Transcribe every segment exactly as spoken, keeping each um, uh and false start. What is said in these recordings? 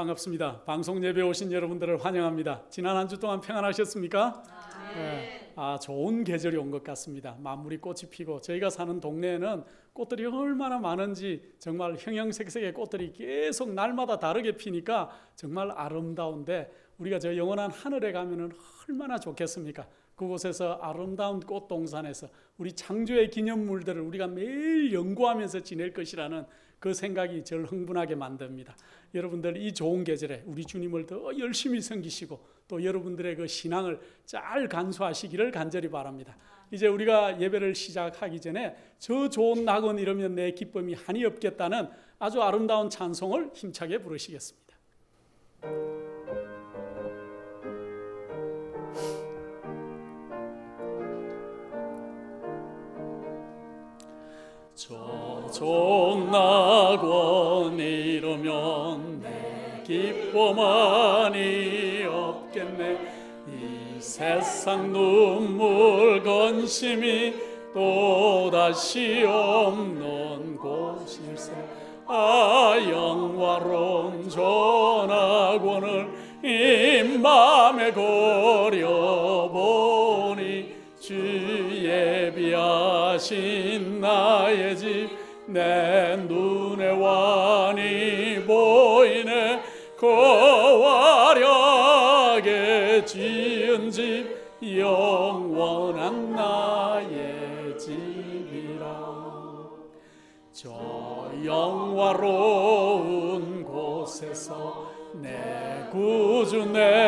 반갑습니다. 방송 예배 오신 여러분들을 환영합니다. 지난 한 주 동안 평안하셨습니까? 네. 네. 아, 좋은 계절이 온 것 같습니다. 만물이 꽃이 피고 저희가 사는 동네에는 꽃들이 얼마나 많은지 정말 형형색색의 꽃들이 계속 날마다 다르게 피니까 정말 아름다운데 우리가 저 영원한 하늘에 가면은 얼마나 좋겠습니까? 그곳에서 아름다운 꽃동산에서 우리 창조의 기념물들을 우리가 매일 연구하면서 지낼 것이라는 그 생각이 저를 흥분하게 만듭니다. 여러분들 이 좋은 계절에 우리 주님을 더 열심히 섬기시고 또 여러분들의 그 신앙을 잘 간수하시기를 간절히 바랍니다. 이제 우리가 예배를 시작하기 전에 저 좋은 낙원 이러면 내 기쁨이 한이 없겠다는 아주 아름다운 찬송을 힘차게 부르시겠습니다. 저 좋은 낙원 이루면 내 기쁨만이 없겠네. 이 세상 눈물 건심이 또다시 없는 곳일세. 아, 영화로운 저 낙원을 이 맘에 고려보니 주 예비하신 나의 집 내 눈에 환히 보이네. 그 화려하게 지은 집 영원한 나의 집이라. 저 영화로운 곳에서 내 구주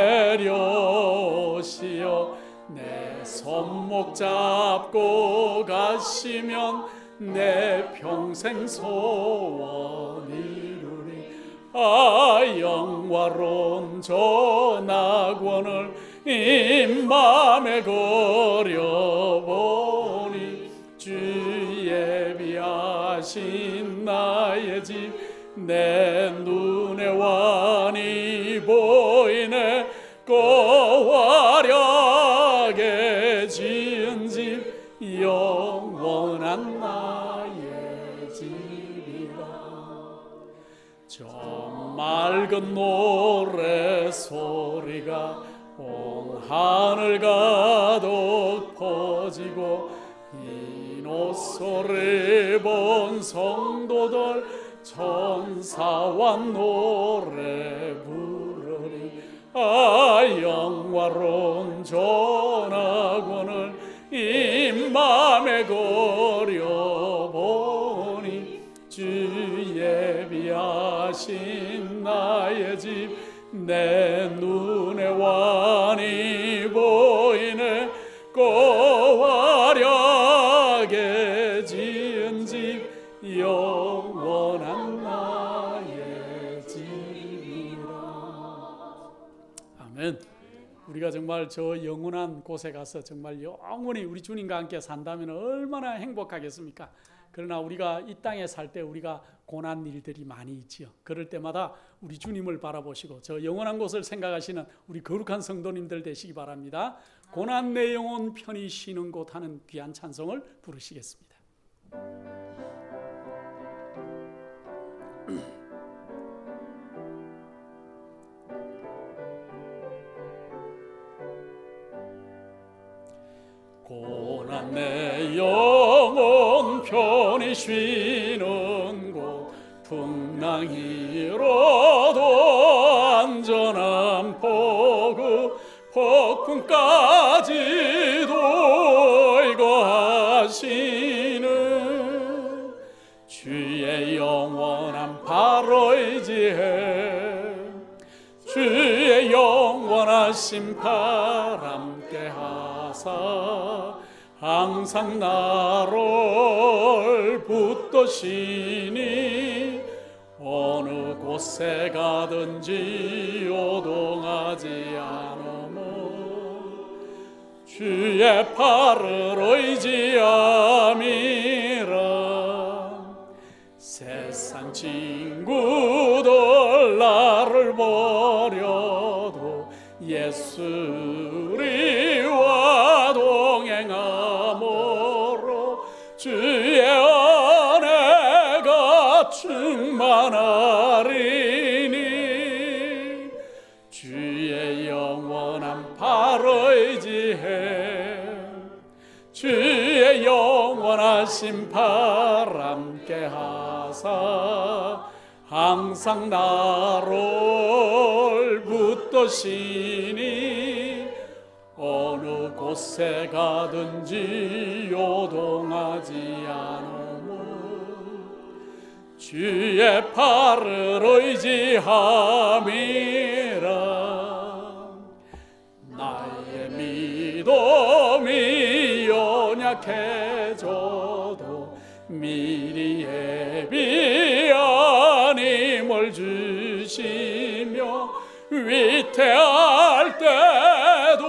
내려오시어 내 손목 잡고 가시면 내 평생 소원 이루리. 아, 영화로운 저 낙원을 이 맘에 고려보니 주 예비하신 나의 집 내 눈에 환히 보이네. 그 화려하게 지은 집 영원한 나의 집이라. 저 맑은 노래 소리가 온 하늘 가득 퍼지고 흰 옷 소리 본 성도들 천사와 노래 부르리. 아, 영화로운 저 낙원을 이 맘에 고려보니 주 예비하신 나의 집 내 눈에 환히 보이네. 그 화려하게 지은 집 영원한 나의 집이라. 아멘. 우리가 정말 저 영원한 곳에 가서 정말 영원히 우리 주님과 함께 산다면 얼마나 행복하겠습니까? 그러나 우리가 이 땅에 살 때 우리가 고난 일들이 많이 있지요. 그럴 때마다 우리 주님을 바라보시고 저 영원한 곳을 생각하시는 우리 거룩한 성도님들 되시기 바랍니다. 고난 내 영혼 편히 쉬는 곳 하는 귀한 찬송을 부르시겠습니다. 고난 내 영혼 편히 쉬는 곳 풍랑이로도 안전한 포구 폭풍까지도 일거하시는 주의 영원한 바로 의지해. 주의 영원한 심판 함께 하사 항상 나를 붙드시니 어느 곳에 가든지 요동하지 않으며 주의 팔을 의지함이라. 세상 친구들 나를 버려도 예수 우리와 동행함으로 주의 은혜가 충만하리니 영원하신 바람께 하사 항상 나를 붙드시니 어느 곳에 가든지 요동하지 않으며 주의 팔을 의지함이라. 나의 믿음이 연약해져도 미리 예비한 힘을 주시며 위태할 때도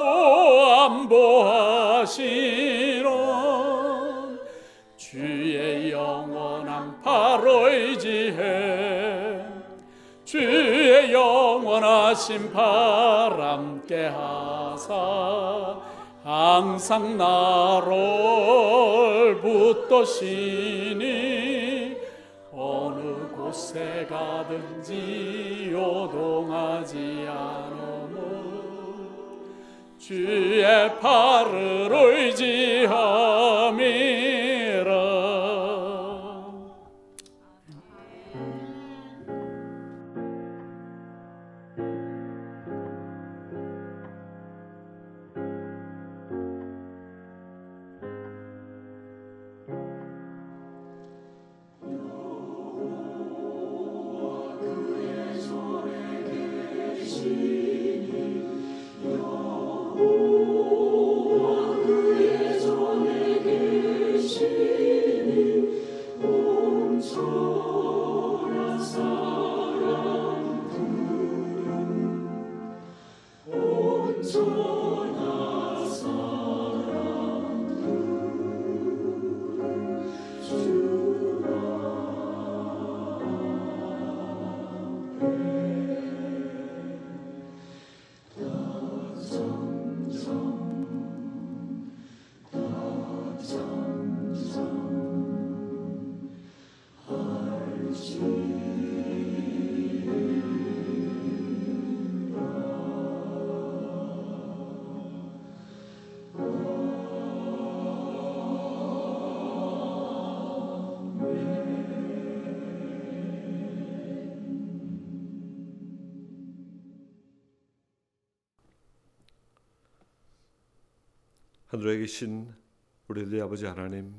안보하시는 주의 영원한 팔 의지해 주의 영원하신 바람께 하사 항상 나를 붙드시니 어느 곳에 가든지 요동하지 않으며 주의 팔을 의지함이라. 하늘에 계신 우리들의 아버지 하나님,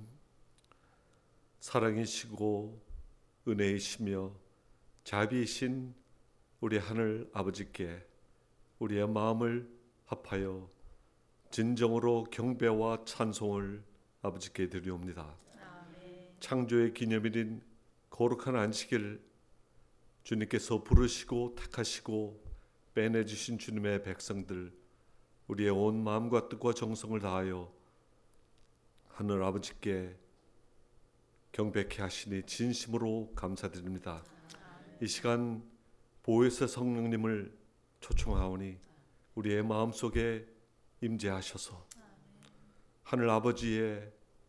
사랑이시고 은혜이시며 자비이신 우리 하늘 아버지께 우리의 마음을 합하여 진정으로 경배와 찬송을 아버지께 드리옵니다. 아멘. 창조의 기념일인 거룩한 안식일 주님께서 부르시고 택하시고 빼내주신 주님의 백성들, 우리의 온 마음과 뜻과 정성을 다하여 하늘 아버지께 경배케 하시니 진심으로 감사드립니다. 이 시간 보혜사 성령님을 초청하오니 우리의 마음속에 임재하셔서 하늘 아버지의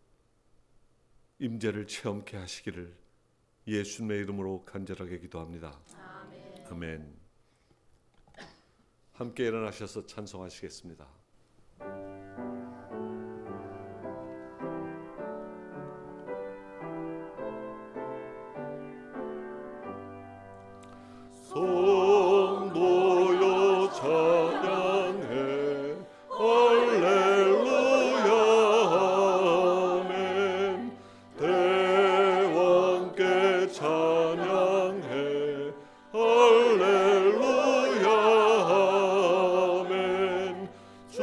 임재를 체험케 하시기를 예수님의 이름으로 간절하게 기도합니다. 아멘. 아멘. 함께 일어나셔서 찬송하시겠습니다. 성도여 찬양해 할렐루야 아멘. 대왕께 찬양해 할렐루야 아멘.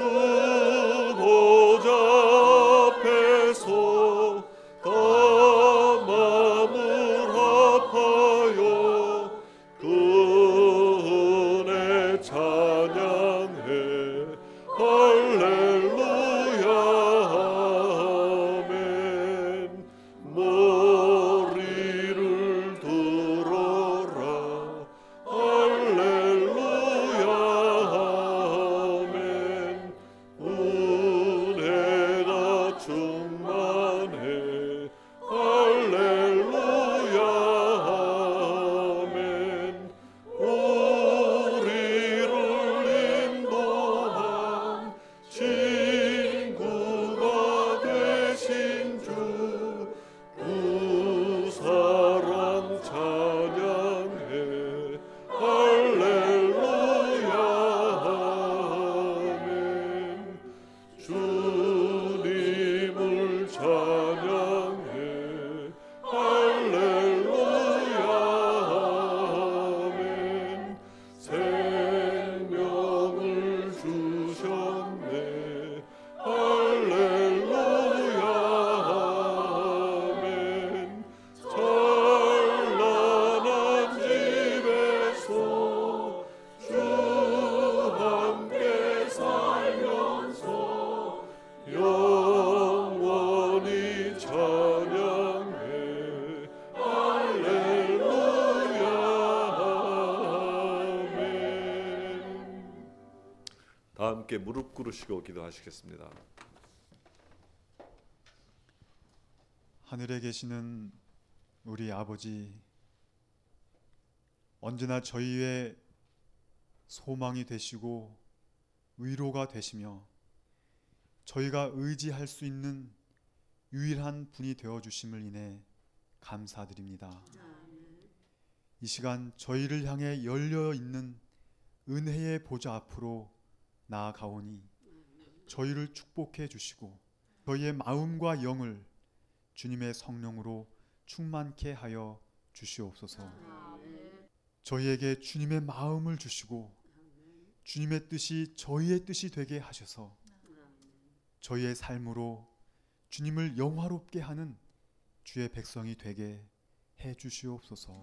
함께 무릎 꿇으시고 기도하시겠습니다. 하늘에 계시는 우리 아버지, 언제나 저희의 소망이 되시고 위로가 되시며 저희가 의지할 수 있는 유일한 분이 되어주심을 인해 감사드립니다. 이 시간 저희를 향해 열려있는 은혜의 보좌 앞으로 나아가오니 저희를 축복해 주시고 저희의 마음과 영을 주님의 성령으로 충만케 하여 주시옵소서. 저희에게 주님의 마음을 주시고 주님의 뜻이 저희의 뜻이 되게 하셔서 저희의 삶으로 주님을 영화롭게 하는 주의 백성이 되게 해 주시옵소서.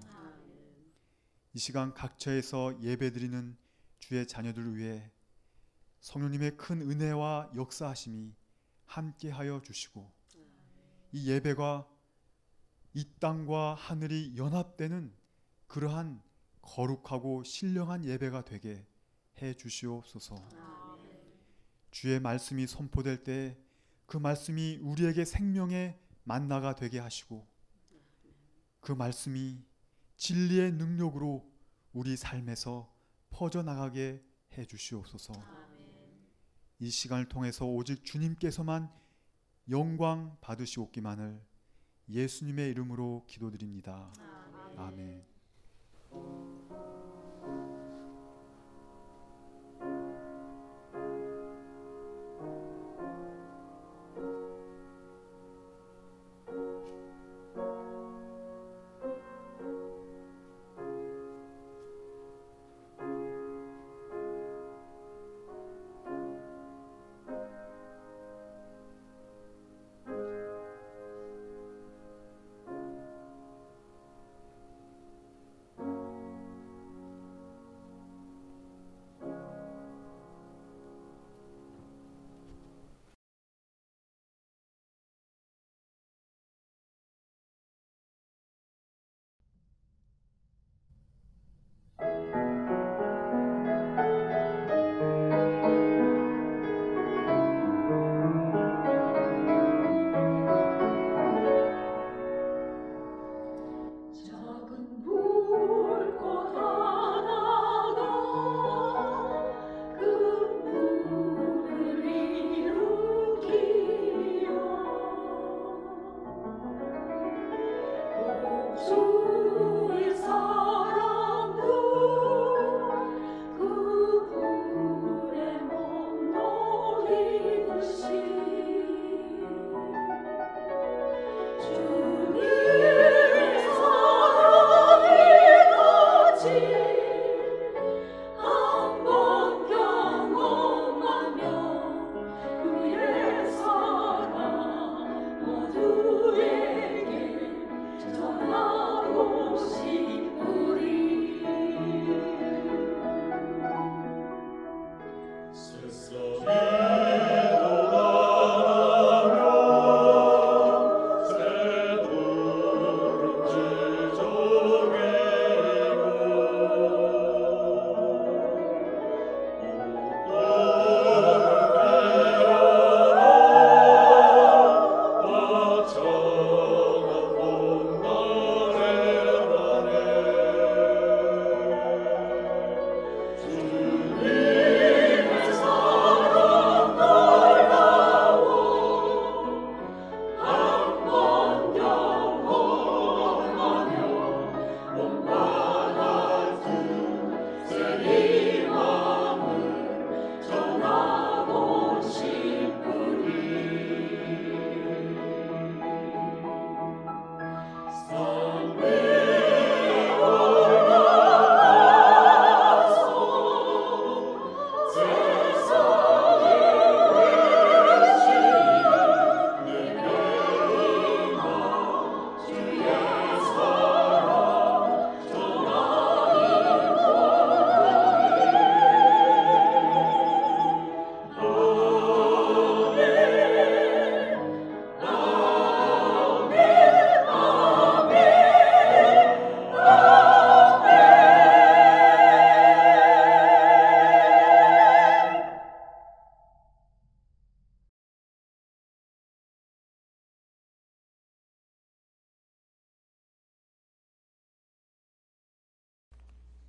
이 시간 각처에서 예배드리는 주의 자녀들을 위해 성령님의 큰 은혜와 역사하심이 함께하여 주시고 이 예배가 이 땅과 하늘이 연합되는 그러한 거룩하고 신령한 예배가 되게 해 주시옵소서. 주의 말씀이 선포될 때 그 말씀이 우리에게 생명의 만나가 되게 하시고 그 말씀이 진리의 능력으로 우리 삶에서 퍼져나가게 해 주시옵소서. 이 시간을 통해서 오직 주님께서만 영광 받으시옵기만을 예수님의 이름으로 기도드립니다. 아멘. 모두에게 전하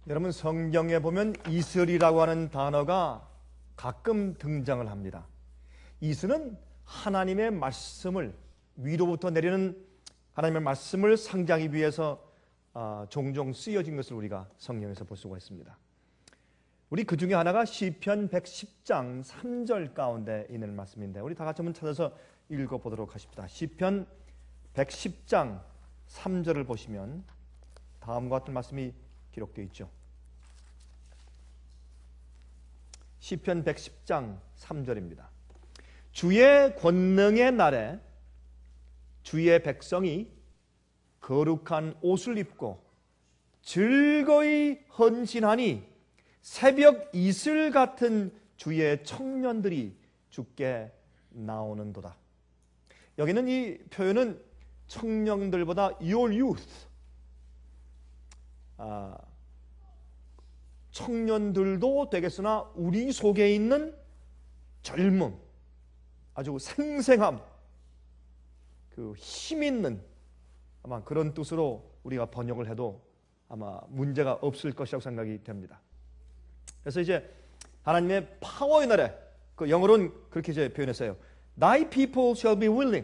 여러분, 성경에 보면 이슬이라고 하는 단어가 가끔 등장을 합니다. 이슬은 하나님의 말씀을, 위로부터 내리는 하나님의 말씀을 상징하기 위해서 아, 종종 쓰여진 것을 우리가 성경에서 볼 수가 있습니다. 우리 그 중에 하나가 시편 백십 장 삼 절 가운데 있는 말씀인데, 우리 다 같이 한번 찾아서 읽어보도록 하십시다. 시편 백십 장 삼 절을 보시면 다음과 같은 말씀이 기록되어 있죠. 시편 백십 장 삼 절입니다. 주의 권능의 날에 주의 백성이 거룩한 옷을 입고 즐거이 헌신하니 새벽 이슬 같은 주의 청년들이 주께 나오는도다. 여기는 이 표현은 청년들보다 your youth, 아, 청년들도 되겠으나 우리 속에 있는 젊음, 아주 생생함, 그 힘 있는, 아마 그런 뜻으로 우리가 번역을 해도 아마 문제가 없을 것이라고 생각이 됩니다. 그래서 이제 하나님의 파워의 날에, 그 영어로는 그렇게 이제 표현했어요. Thy people shall be willing.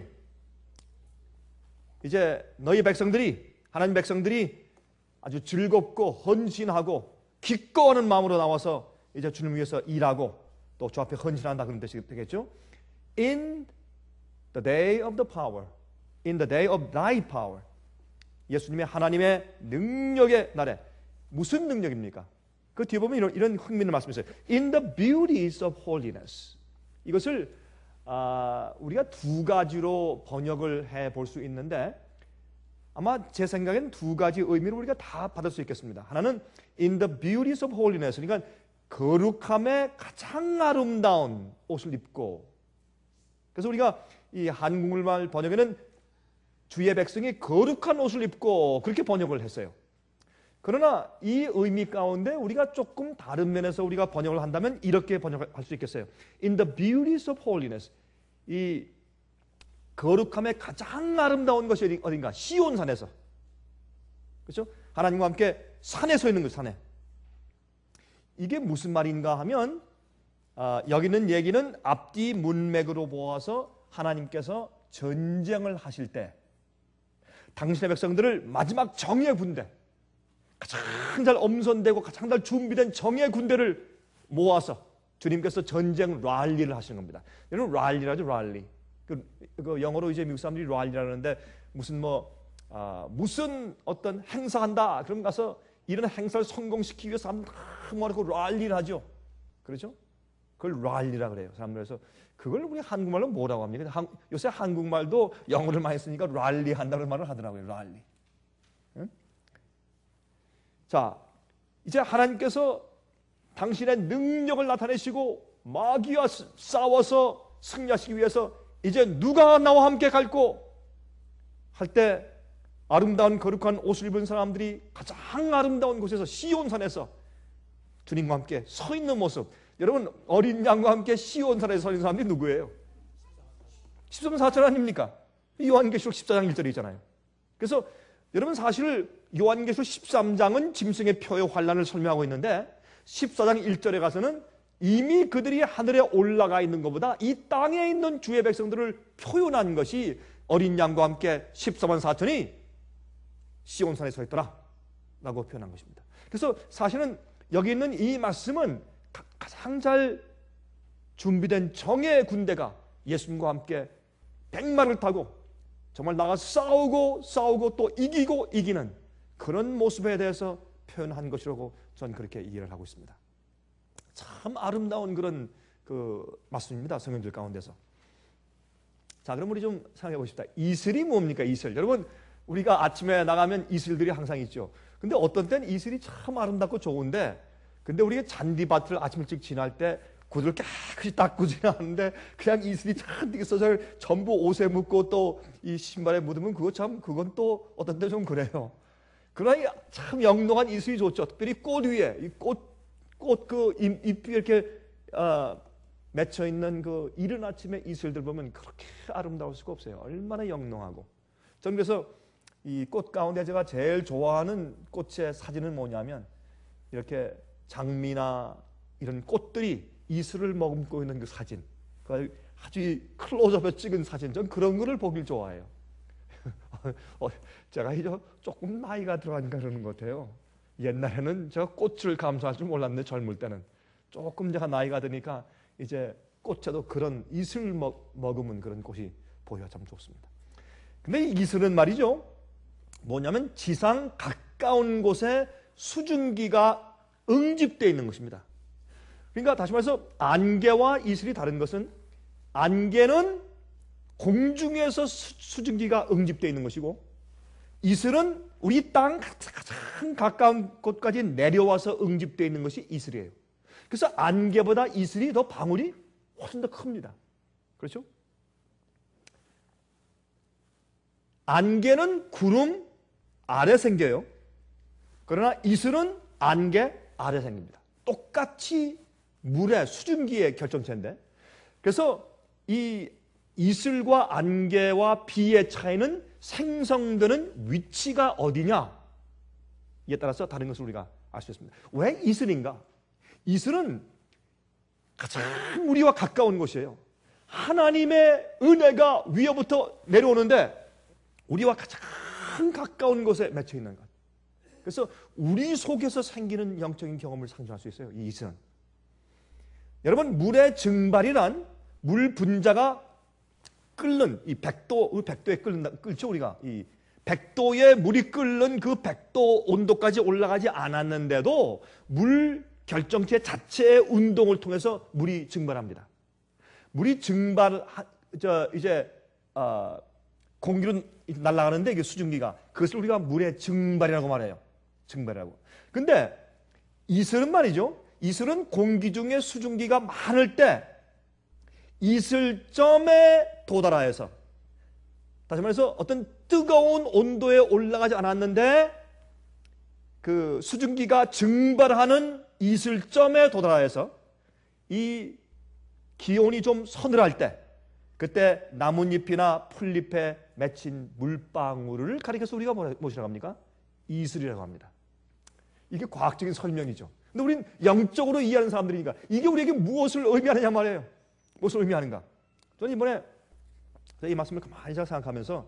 이제 너희 백성들이, 하나님 백성들이 아주 즐겁고 헌신하고 기꺼워하는 마음으로 나와서 이제 주님 위해서 일하고 또 주 앞에 헌신한다, 그런 뜻이 되겠죠. In the day of the power, in the day of thy power. 예수님의 하나님의 능력의 날에. 무슨 능력입니까? 그 뒤에 보면 이런, 이런 흥미있는 말씀이 있어요. In the beauties of holiness. 이것을 아, 우리가 두 가지로 번역을 해볼 수 있는데, 아마 제 생각엔 두 가지 의미를 우리가 다 받을 수 있겠습니다. 하나는 in the beauties of holiness, 그러니까 거룩함의 가장 아름다운 옷을 입고. 그래서 우리가 이 한국말 번역에는 주의 백성이 거룩한 옷을 입고 그렇게 번역을 했어요. 그러나 이 의미 가운데 우리가 조금 다른 면에서 우리가 번역을 한다면 이렇게 번역할 수 있겠어요. In the beauties of holiness. 이 거룩함의 가장 아름다운 것이 어딘가? 시온산에서. 그렇죠? 하나님과 함께 산에 서 있는 그 산에. 이게 무슨 말인가 하면 아, 여기 있는 얘기는 앞뒤 문맥으로 보아서 하나님께서 전쟁을 하실 때 당신의 백성들을 마지막 정예의 군대, 가장 잘 엄선되고 가장 잘 준비된 정예의 군대를 모아서 주님께서 전쟁 랠리를 하시는 겁니다. 여러분, 랠리라죠, 랠리. 그, 그 영어로 이제 미국 사람들이 랠리라는데 무슨 뭐 아, 무슨 어떤 행사한다, 그럼 가서 이런 행사를 성공시키기 위해서 사람들 다 모아놓고 랠리를 하죠. 그렇죠? 그걸 랠리라 그래요, 사람들. 그래서 그걸 우리 한국말로 뭐라고 합니까? 한, 요새 한국말도 영어를 많이 쓰니까 랠리 한다는 말을 하더라고요. 랠리. 응? 자, 이제 하나님께서 당신의 능력을 나타내시고 마귀와 싸워서 승리하시기 위해서 이제 누가 나와 함께 갈고 할 때 아름다운 거룩한 옷을 입은 사람들이 가장 아름다운 곳에서 시온산에서 주님과 함께 서 있는 모습. 여러분, 어린 양과 함께 시온산에 서 있는 사람들이 누구예요? 십삼 사천 아닙니까? 요한계시록 십사 장 일 절에 있잖아요. 그래서 여러분, 사실 요한계시록 십삼 장은 짐승의 표의 환란을 설명하고 있는데 십사 장 일 절에 가서는 이미 그들이 하늘에 올라가 있는 것보다 이 땅에 있는 주의 백성들을 표현한 것이 어린 양과 함께 십사만 사천이 시온산에 서 있더라 라고 표현한 것입니다. 그래서 사실은 여기 있는 이 말씀은 가장 잘 준비된 정예의 군대가 예수님과 함께 백마를 타고 정말 나가 싸우고 싸우고 또 이기고 이기는 그런 모습에 대해서 표현한 것이라고 저는 그렇게 이해를 하고 있습니다. 참 아름다운 그런 그 말씀입니다, 성경들 가운데서. 자, 그럼 우리 좀 생각해 보십시다. 이슬이 뭡니까? 이슬. 여러분, 우리가 아침에 나가면 이슬들이 항상 있죠. 근데 어떤 때는 이슬이 참 아름답고 좋은데, 근데 우리가 잔디밭을 아침 일찍 지날 때 구두를 깨끗이 닦고 지나는데 그냥 이슬이 잔뜩 있어서 전부 옷에 묻고 또 이 신발에 묻으면 그거 참, 그건 또 어떤 때 좀 그래요. 그러나 참 영롱한 이슬이 좋죠. 특별히 꽃 위에 이 꽃, 꽃 그 잎이 이렇게 어, 맺혀 있는 그 이른 아침에 이슬들 보면 그렇게 아름다울 수가 없어요. 얼마나 영롱하고. 저는 그래서 이 꽃 가운데 제가 제일 좋아하는 꽃의 사진은 뭐냐면 이렇게 장미나 이런 꽃들이 이슬을 머금고 있는 그 사진, 그 아주 클로즈업에 찍은 사진, 전 그런 거를 보길 좋아해요. 어, 제가 이제 조금 나이가 들어가니까 그러는 것 같아요. 옛날에는 제가 꽃을 감사할 줄 몰랐는데 젊을 때는 조금 제가 나이가 드니까 이제 꽃에도 그런 이슬 먹, 머금은 그런 꽃이 보여 참 좋습니다. 근데 이 이슬은 말이죠, 뭐냐면 지상 가까운 곳에 수증기가 응집되어 있는 것입니다. 그러니까 다시 말해서 안개와 이슬이 다른 것은, 안개는 공중에서 수, 수증기가 응집되어 있는 것이고, 이슬은 우리 땅 가장 가까운 곳까지 내려와서 응집되어 있는 것이 이슬이에요. 그래서 안개보다 이슬이 더 방울이 훨씬 더 큽니다. 그렇죠? 안개는 구름 아래 생겨요. 그러나 이슬은 안개 아래 생깁니다. 똑같이 물의 수증기의 결정체인데, 그래서 이 이슬과 안개와 비의 차이는 생성되는 위치가 어디냐, 이에 따라서 다른 것을 우리가 알 수 있습니다. 왜 이슬인가? 이슬은 가장 우리와 가까운 곳이에요. 하나님의 은혜가 위로부터 내려오는데 우리와 가장 가까운 곳에 맺혀 있는 것. 그래서 우리 속에서 생기는 영적인 경험을 상징할 수 있어요, 이 이슬은. 여러분, 물의 증발이란 물 분자가 끓는 이 백 도, 백 도에 끓는다, 끓죠, 우리가. 이 백 도에 물이 끓는 그 백 도 온도까지 올라가지 않았는데도 물 결정체 자체의 운동을 통해서 물이 증발합니다. 물이 증발, 저, 이제, 어, 공기로 날아가는데 이게 수증기가, 그것을 우리가 물의 증발이라고 말해요. 증발이라고. 근데 이슬은 말이죠, 이슬은 공기 중에 수증기가 많을 때 이슬점에 도달하여서, 다시 말해서 어떤 뜨거운 온도에 올라가지 않았는데 그 수증기가 증발하는 이슬점에 도달하여서 이 기온이 좀 서늘할 때, 그때 나뭇잎이나 풀잎에 맺힌 물방울을 가리켜서 우리가 무엇이라고 합니까? 이슬이라고 합니다. 이게 과학적인 설명이죠. 근데 우리는 영적으로 이해하는 사람들이니까 이게 우리에게 무엇을 의미하느냐 말이에요. 무엇을 의미하는가? 저는 이번에 이 말씀을 가만히 생각하면서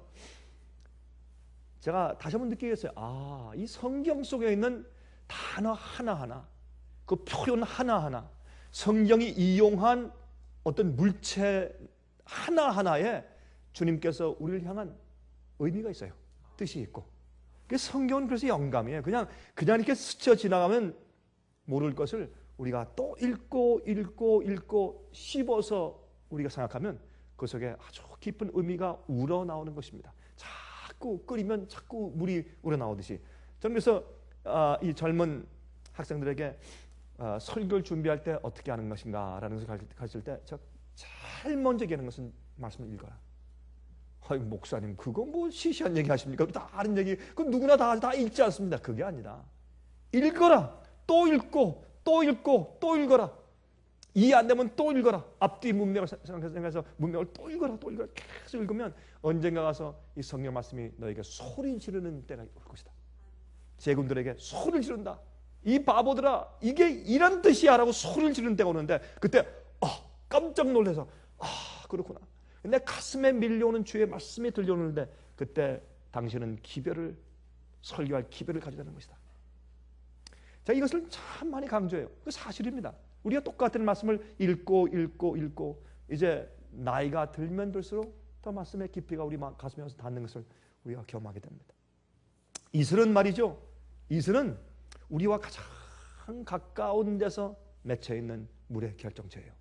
제가 다시 한번 느끼겠어요. 아, 이 성경 속에 있는 단어 하나하나, 그 표현 하나하나, 성경이 이용한 어떤 물체 하나하나에 주님께서 우리를 향한 의미가 있어요. 뜻이 있고. 그래서 성경은 그래서 영감이에요. 그냥 그냥 이렇게 스쳐 지나가면 모를 것을 우리가 또 읽고 읽고 읽고 씹어서 우리가 생각하면 그 속에 아주 깊은 의미가 우러나오는 것입니다. 자꾸 끓이면 자꾸 물이 우러나오듯이. 저는 그래서 어, 이 젊은 학생들에게 어, 설교를 준비할 때 어떻게 하는 것인가 라는 것을 가르칠 때 제가 제일 먼저 얘기하는 것은 말씀을 읽어라. 아이, 목사님 그거 뭐 시시한 얘기 하십니까? 다 아는 얘기, 그 누구나 다, 다 읽지 않습니다. 그게 아니라 읽어라. 또 읽고 또 읽고 또 읽어라. 이해 안 되면 또 읽어라. 앞뒤 문맥을 생각해서 문맥을 또 읽어라. 또 읽어라. 계속 읽으면 언젠가 가서 이 성경 말씀이 너에게 소리 지르는 때가 올 것이다. 제군들에게 소리를 지른다. 이 바보들아, 이게 이런 뜻이야 라고 소리를 지르는 때가 오는데, 그때 아, 깜짝 놀라서 아, 그렇구나. 내 가슴에 밀려오는 주의 말씀이 들려오는데 그때 당신은 기별을, 설교할 기별을 가지다는 것이다. 제가 이것을 참 많이 강조해요. 그 사실입니다. 우리가 똑같은 말씀을 읽고 읽고 읽고 이제 나이가 들면 들수록 더 말씀의 깊이가 우리 가슴에 와서 닿는 것을 우리가 경험하게 됩니다. 이슬은 말이죠, 이슬은 우리와 가장 가까운 데서 맺혀 있는 물의 결정체예요.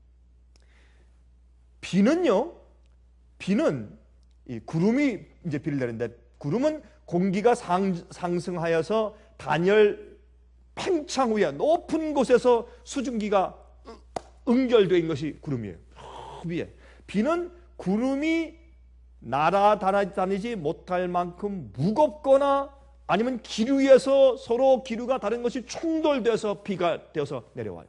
비는요, 비는 이 구름이 이제 비를 내리는데, 구름은 공기가 상, 상승하여서 단열 팽창 위에 높은 곳에서 수증기가 응결되어 있는 것이 구름이에요. 위에. 비는 구름이 날아다니지 못할 만큼 무겁거나 아니면 기류 위에서 서로 기류가 다른 것이 충돌돼서 비가 되어서 내려와요.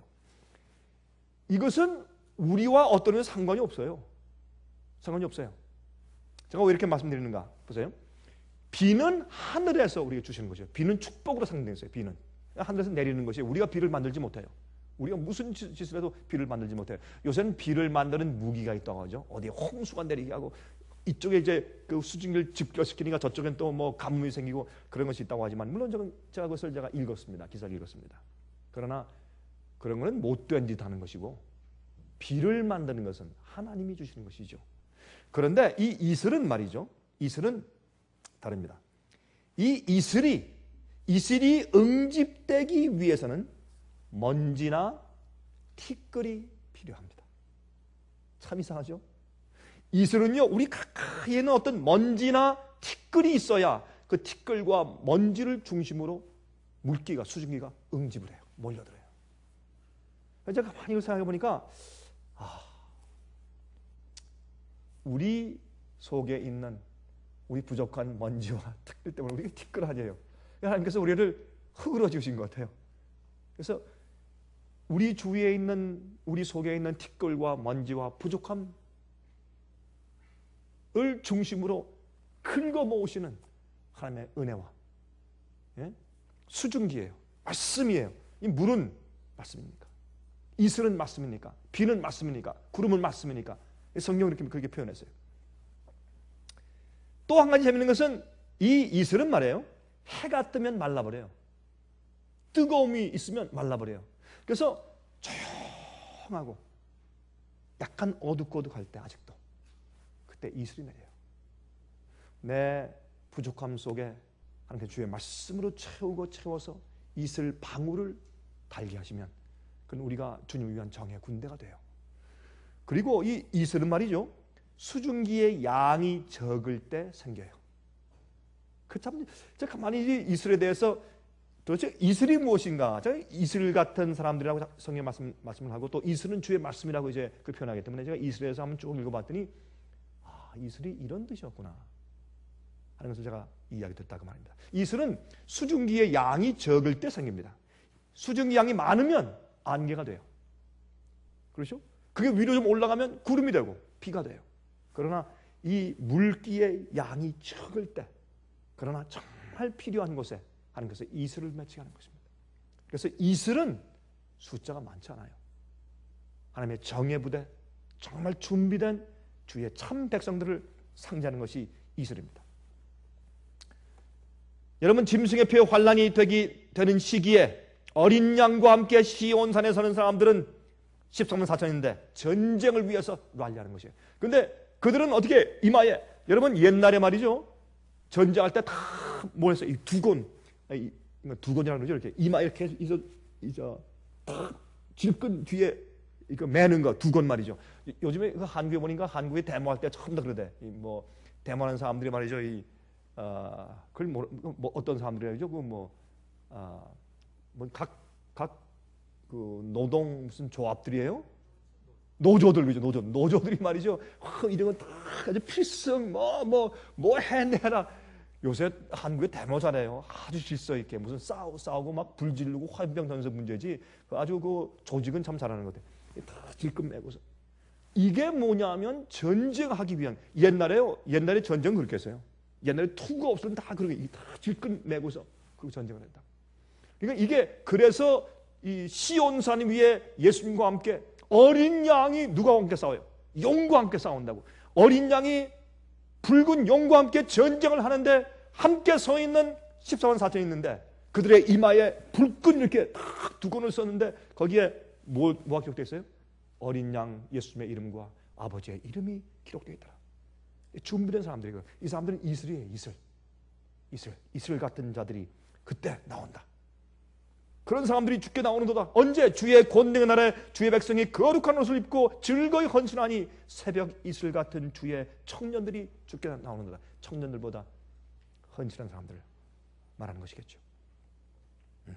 이것은 우리와 어떤 면 상관이 없어요. 상관이 없어요. 제가 왜 이렇게 말씀드리는가 보세요. 비는 하늘에서 우리에게 주시는 거죠. 비는 축복으로 상징되어 있어요. 비는 하늘에서 내리는 것이 우리가 비를 만들지 못해요. 우리가 무슨 짓을 해도 비를 만들지 못해요. 요새는 비를 만드는 무기가 있다고 하죠. 어디 홍수가 내리게 하고 이쪽에 이제 그 수증기를 집결시키니까 저쪽엔 또 뭐 가뭄이 생기고 그런 것이 있다고 하지만 물론 저는 제가 그것을 제가 읽었습니다. 기사를 읽었습니다. 그러나 그런 거는 못된 짓 하는 것이고 비를 만드는 것은 하나님이 주시는 것이죠. 그런데 이 이슬은 말이죠. 이슬은 다릅니다. 이 이슬이 이슬이 응집되기 위해서는 먼지나 티끌이 필요합니다. 참 이상하죠? 이슬은요, 우리 가까이에는 어떤 먼지나 티끌이 있어야 그 티끌과 먼지를 중심으로 물기가, 수증기가 응집을 해요. 몰려들어요. 제가 가만히 생각해 보니까, 아, 우리 속에 있는 우리 부족한 먼지와 티끌 때문에 우리가 티끌하게요. 하나님께서 우리를 흙으로 지으신 것 같아요. 그래서 우리 주위에 있는, 우리 속에 있는 티끌과 먼지와 부족함을 중심으로 긁어 모으시는 하나님의 은혜와, 예? 수증기예요. 말씀이에요. 이 물은 말씀입니까? 이슬은 말씀입니까? 비는 말씀입니까? 구름은 말씀입니까? 성경은 이렇게 그렇게 표현했어요. 또 한 가지 재밌는 것은 이 이슬은 말이에요. 해가 뜨면 말라버려요. 뜨거움이 있으면 말라버려요. 그래서 조용하고 약간 어둑어둑할 때 아직도 그때 이슬이 내려요. 내 부족함 속에 하나님께 주의 말씀으로 채우고 채워서 이슬 방울을 달게 하시면 그건 우리가 주님을 위한 정의 군대가 돼요. 그리고 이 이슬은 말이죠. 수증기의 양이 적을 때 생겨요. 그 참, 제가 가만히 이슬에 대해서 도대체 이슬이 무엇인가? 제가 이슬 같은 사람들이라고 성경 말씀, 말씀을 하고 또 이슬은 주의 말씀이라고 이제 그 표현하기 때문에 제가 이슬에서 한번 쭉 읽어봤더니 아, 이슬이 이런 뜻이었구나 하는 것을 제가 이야기 듣다 그 말입니다. 이슬은 수증기의 양이 적을 때 생깁니다. 수증기 양이 많으면 안개가 돼요. 그렇죠? 그게 위로 좀 올라가면 구름이 되고 비가 돼요. 그러나 이 물기의 양이 적을 때, 그러나 정말 필요한 곳에 하나님께서 이슬을 맺히게 하는 것입니다. 그래서 이슬은 숫자가 많지 않아요. 하나님의 정예 부대, 정말 준비된 주의 참 백성들을 상징하는 것이 이슬입니다. 여러분, 짐승의 표 환란이 되기 되는 시기에 어린 양과 함께 시온산에 서는 사람들은 십삼 만 사천인데 전쟁을 위해서 랠리하는 것이에요. 그런데 그들은 어떻게 이마에, 여러분 옛날에 말이죠, 전쟁할 때 다 모여서 이 두곤, 이 두곤이라는 거죠. 이렇게 이마 이렇게 해서 이제 딱 질끈 뒤에 이거 매는 거 두곤 말이죠. 요즘에 그 한국에 보니까 한국에 데모할 때 처음 다 그러대. 뭐 데모하는 사람들이 말이죠. 이 아, 그걸 뭐, 뭐 어떤 사람들이죠? 그뭐 아, 뭐 각 각 그 노동 무슨 조합들이에요? 노조들 그죠? 노조 노조들이 말이죠. 어, 이런 건 다 아주 필승 뭐 뭐 뭐 해내라. 요새 한국에 데모 잘해요. 아주 질서 있게 무슨 싸우 싸우고 막 불 지르고 화병 전세 문제지. 아주 그 조직은 참 잘하는 것 같아요. 다 질끈 매고서. 이게 뭐냐면 전쟁하기 위한, 옛날에요. 옛날에 전쟁 그렇게 했어요. 옛날에 투가 없으면 다 그렇게 다 질끈 매고서 그 전쟁을 했다. 그러니까 이게 그래서 이 시온산 위에 예수님과 함께 어린 양이 누가 함께 싸워요? 용과 함께 싸운다고. 어린 양이 붉은 용과 함께 전쟁을 하는데 함께 서 있는 십사만 사천이 있는데 그들의 이마에 불끈 이렇게 딱 두 건을 썼는데 거기에 뭐, 뭐가 기록되어 있어요? 어린 양 예수님의 이름과 아버지의 이름이 기록되어 있더라. 준비된 사람들이고, 이 사람들은 이슬이에요. 이슬. 이슬. 이슬 같은 자들이 그때 나온다. 그런 사람들이 죽게 나오는도다. 언제? 주의 권능의 날에 주의 백성이 거룩한 옷을 입고 즐거이 헌신하니 새벽 이슬 같은 주의 청년들이 죽게 나오는도다. 청년들보다 헌신한 사람들을 말하는 것이겠죠. 음.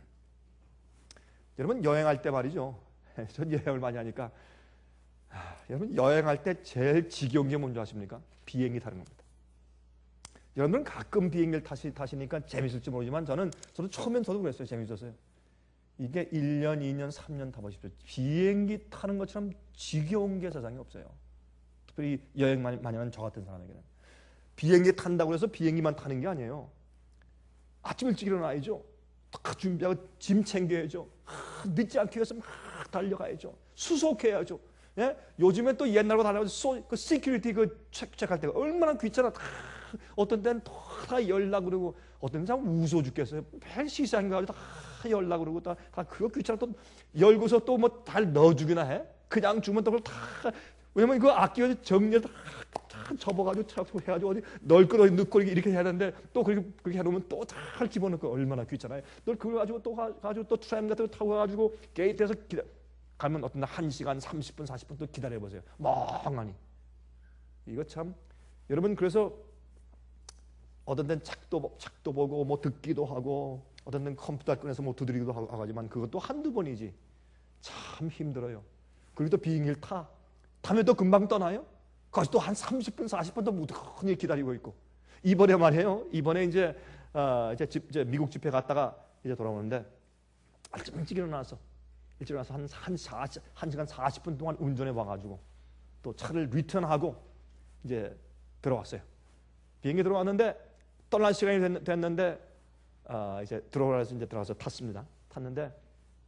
여러분 여행할 때 말이죠. 전 여행을 많이 하니까 아, 여러분 여행할 때 제일 지겨운 게 뭔지 아십니까? 비행기 타는 겁니다. 여러분들은 가끔 비행기를 타시, 타시니까 재밌을지 모르지만 저는 저도 처음엔 저도 그랬어요. 재밌었어요. 이게 일 년, 이 년, 삼 년 타보십시오. 비행기 타는 것처럼 지겨운 게 세상에 없어요. 특별히 여행 많이, 많이 하는 저 같은 사람에게는. 비행기 탄다고 해서 비행기만 타는 게 아니에요. 아침 일찍 일어나야죠. 다 준비하고 짐 챙겨야죠. 하, 늦지 않기 위해서 막 달려가야죠. 수속해야죠. 예? 요즘에 또 옛날과 달라서 소, 그 시큐리티 그 책, 체크할 때가 얼마나 귀찮아. 다, 어떤 때는 다 열라 그러고 어떤 때는 무서워 죽겠어요. 매일 시시한 거 가지고 다 열라 그러고 다, 다 그거 귀찮아. 또 열고서 또 뭐 잘 넣어주기나 해. 그냥 주면 또 그걸 다 왜냐면 그거 아끼고 정리를 다, 다 접어가지고 참 해가지고 어디 널끄러 넣고 이렇게 해야 되는데 또 그렇게 그렇게 해놓으면 또 잘 집어넣고 얼마나 귀찮아요. 또 그걸 가지고 또 가, 가지고 또 트램 같은 거 타고 가지고 게이트에서 기다. 가면 어떤 날 한 시간, 삼십 분, 사십 분 또 기다려보세요. 멍하니. 이거 참, 여러분, 그래서 어떤 데는 책도, 책도 보고, 뭐 듣기도 하고, 어떤 데는 컴퓨터 꺼내서 뭐 두드리기도 하고 하지만 그것도 한두 번이지. 참 힘들어요. 그리고 또 비행기를 타. 타면 또 금방 떠나요? 거기서 또 한 삼십 분, 사십 분 또 무던히 기다리고 있고. 이번에 말이에요. 이번에 이제, 어, 이제, 집, 이제 미국 집회 갔다가 이제 돌아오는데, 아침 일찍 일어나서 일찍 일어나서 한, 한, 사십, 한 시간 사십 분 동안 운전해 와가지고 또 차를 리턴하고 이제 들어왔어요. 비행기 들어왔는데 떠날 시간이 됐, 됐는데 어, 이제 들어가서 이제 들어가서 탔습니다. 탔는데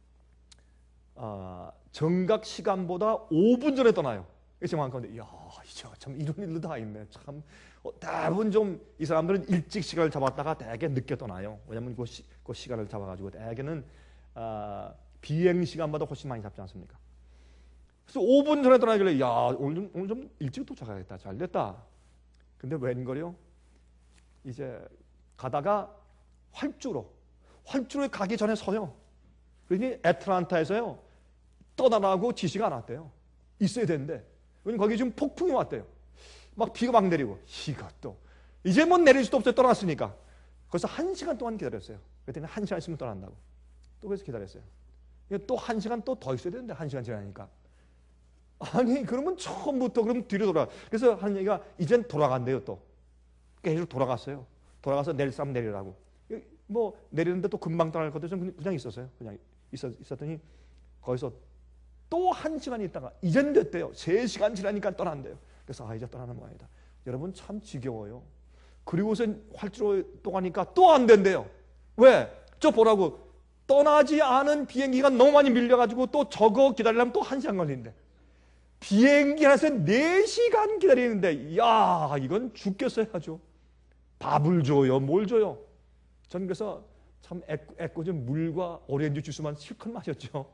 어, 정각 시간보다 오 분 전에 떠나요. 그래서 생각하는데, 이야, 이제 참 이런 일도 다 있네. 참 어, 대부분 좀 이 사람들은 일찍 시간을 잡았다가 되게 늦게 떠나요. 왜냐하면 그, 시, 그 시간을 잡아가지고 대개는 어, 비행 시간보다 훨씬 많이 잡지 않습니까? 그래서 오 분 전에 떠나길래, 야, 오늘 좀, 오늘 좀 일찍 도착하겠다. 잘 됐다. 근데 웬걸요? 이제 가다가 활주로, 활주로에 가기 전에 서요. 그러니 애틀란타에서요, 떠나라고 지시가 안 왔대요. 있어야 되는데. 왜냐면 거기 지금 폭풍이 왔대요. 막 비가 막 내리고. 이것도. 이제 뭐 내릴 수도 없어요. 떠났으니까. 그래서 한 시간 동안 기다렸어요. 그랬더니 한 시간 있으면 떠난다고. 또 그래서 기다렸어요. 또 한 시간 또 더 있어야 되는데 한 시간 지나니까 아니 그러면 처음부터 그럼 뒤로 돌아. 그래서 하는 얘기가 이젠 돌아간대요. 또 계속 돌아갔어요. 돌아가서 내릴 사람 내리라고. 뭐 내리는데 또 금방 떠날 것도 좀 그냥 있었어요. 그냥 있었, 있었더니 거기서 또 한 시간 있다가 이젠 됐대요. 세 시간 지나니까 떠난대요. 그래서 아 이제 떠나는 모양이다. 여러분 참 지겨워요. 그리고서 활주로 또 가니까 또 안 된대요. 왜? 저 보라고. 떠나지 않은 비행기가 너무 많이 밀려가지고 또 저거 기다리려면 또 한 시간 걸리는데 비행기 안에서 네 시간 기다리는데 야 이건 죽겠어요 하죠. 밥을 줘요 뭘 줘요. 전 그래서 참 애꿎은 물과 오렌지 주스만 실컷 마셨죠.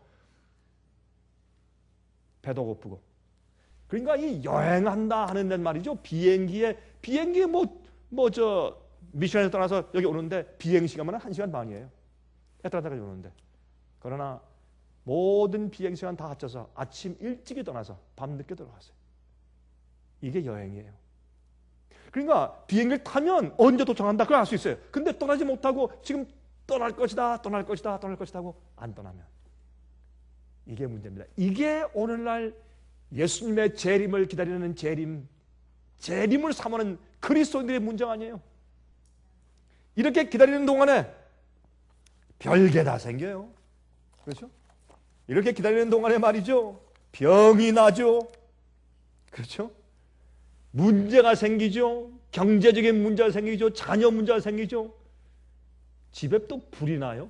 배도 고프고. 그러니까 이 여행한다 하는 데 말이죠. 비행기에 비행기에 뭐 뭐 저 미션에서 떠나서 여기 오는데 비행 시간만 한 시간 반이에요. 애틀란타까지 오는데. 그러나 모든 비행 시간 다 합쳐서 아침 일찍이 떠나서 밤늦게 들어갔어요. 이게 여행이에요. 그러니까 비행기를 타면 언제 도착한다 그걸 알 수 있어요. 근데 떠나지 못하고 지금 떠날 것이다 떠날 것이다 떠날 것이다 하고 안 떠나면 이게 문제입니다. 이게 오늘날 예수님의 재림을 기다리는 재림 재림을 삼하는 그리스도인들의 문제 아니에요. 이렇게 기다리는 동안에 별게 다 생겨요. 그렇죠? 이렇게 기다리는 동안에 말이죠. 병이 나죠. 그렇죠? 문제가 생기죠. 경제적인 문제가 생기죠. 자녀 문제가 생기죠. 집에 또 불이 나요.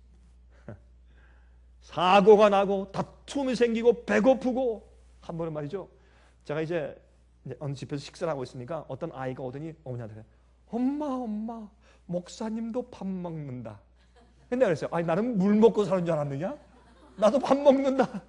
사고가 나고 다툼이 생기고 배고프고 한 번은 말이죠. 제가 이제 어느 집에서 식사를 하고 있으니까 어떤 아이가 오더니 어머니한테 엄마 엄마 목사님도 밥 먹는다. 근데 그랬어요. 아니 나는 물 먹고 사는 줄 알았느냐? 나도 밥 먹는다.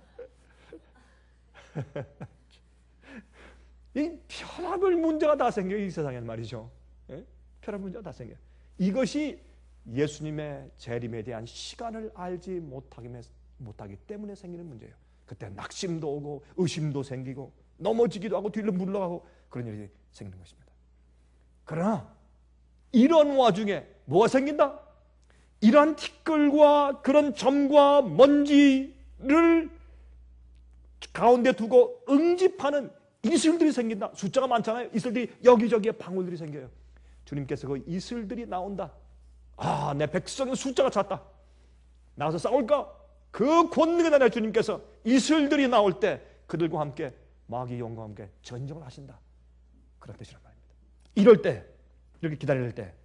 이 혈압을 문제가 다 생겨요. 이 세상에는 말이죠. 예? 혈압 문제가 다 생겨요. 이것이 예수님의 재림에 대한 시간을 알지 못하기, 못하기 때문에 생기는 문제예요. 그때 낙심도 오고 의심도 생기고 넘어지기도 하고 뒤로 물러가고 그런 일이 생기는 것입니다. 그러나 이런 와중에 뭐가 생긴다? 이러한 티끌과 그런 점과 먼지를 가운데 두고 응집하는 이슬들이 생긴다. 숫자가 많잖아요. 이슬들이 여기저기에 방울들이 생겨요. 주님께서 그 이슬들이 나온다. 아, 내 백성의 숫자가 찼다. 나가서 싸울까? 그 권능에 나라 주님께서 이슬들이 나올 때 그들과 함께 마귀의 영과 함께 전쟁을 하신다. 그런 뜻이란 말입니다. 이럴 때, 이렇게 기다릴 때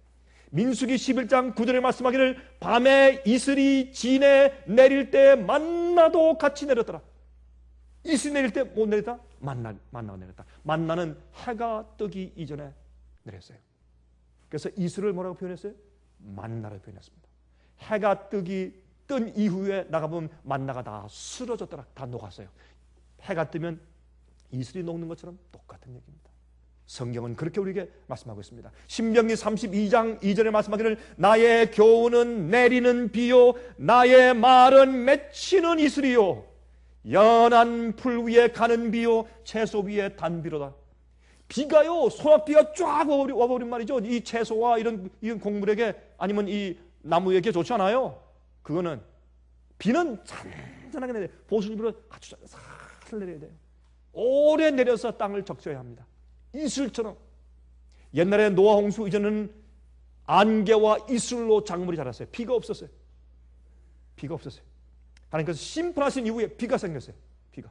민수기 십일 장 구 절에 말씀하기를 밤에 이슬이 진에 내릴 때 만나도 같이 내렸더라. 이슬이 내릴 때 못 내렸다? 만나, 만나가 내렸다. 만나는 해가 뜨기 이전에 내렸어요. 그래서 이슬을 뭐라고 표현했어요? 만나를 표현했습니다. 해가 뜨기 뜬 이후에 나가보면 만나가 다 쓰러졌더라. 다 녹았어요. 해가 뜨면 이슬이 녹는 것처럼 똑같은 얘기입니다. 성경은 그렇게 우리에게 말씀하고 있습니다. 신명기 삼십이 장 이 절에 말씀하기를 나의 교훈은 내리는 비요 나의 말은 맺히는 이슬이요 연한 풀 위에 가는 비요 채소 위에 단비로다. 비가요 소낙비가 쫙 와버린 말이죠. 이 채소와 이런, 이런 곡물에게 아니면 이 나무에게 좋지 않아요. 그거는 비는 잔잔하게 내려 보슬비로 아주 살살 내려야 돼요. 오래 내려서 땅을 적셔야 합니다. 이슬처럼. 옛날에 노아 홍수 이전에는 안개와 이슬로 작물이 자랐어요. 비가 없었어요. 비가 없었어요. 하나님께서 심판하신 이후에 비가 생겼어요. 비가.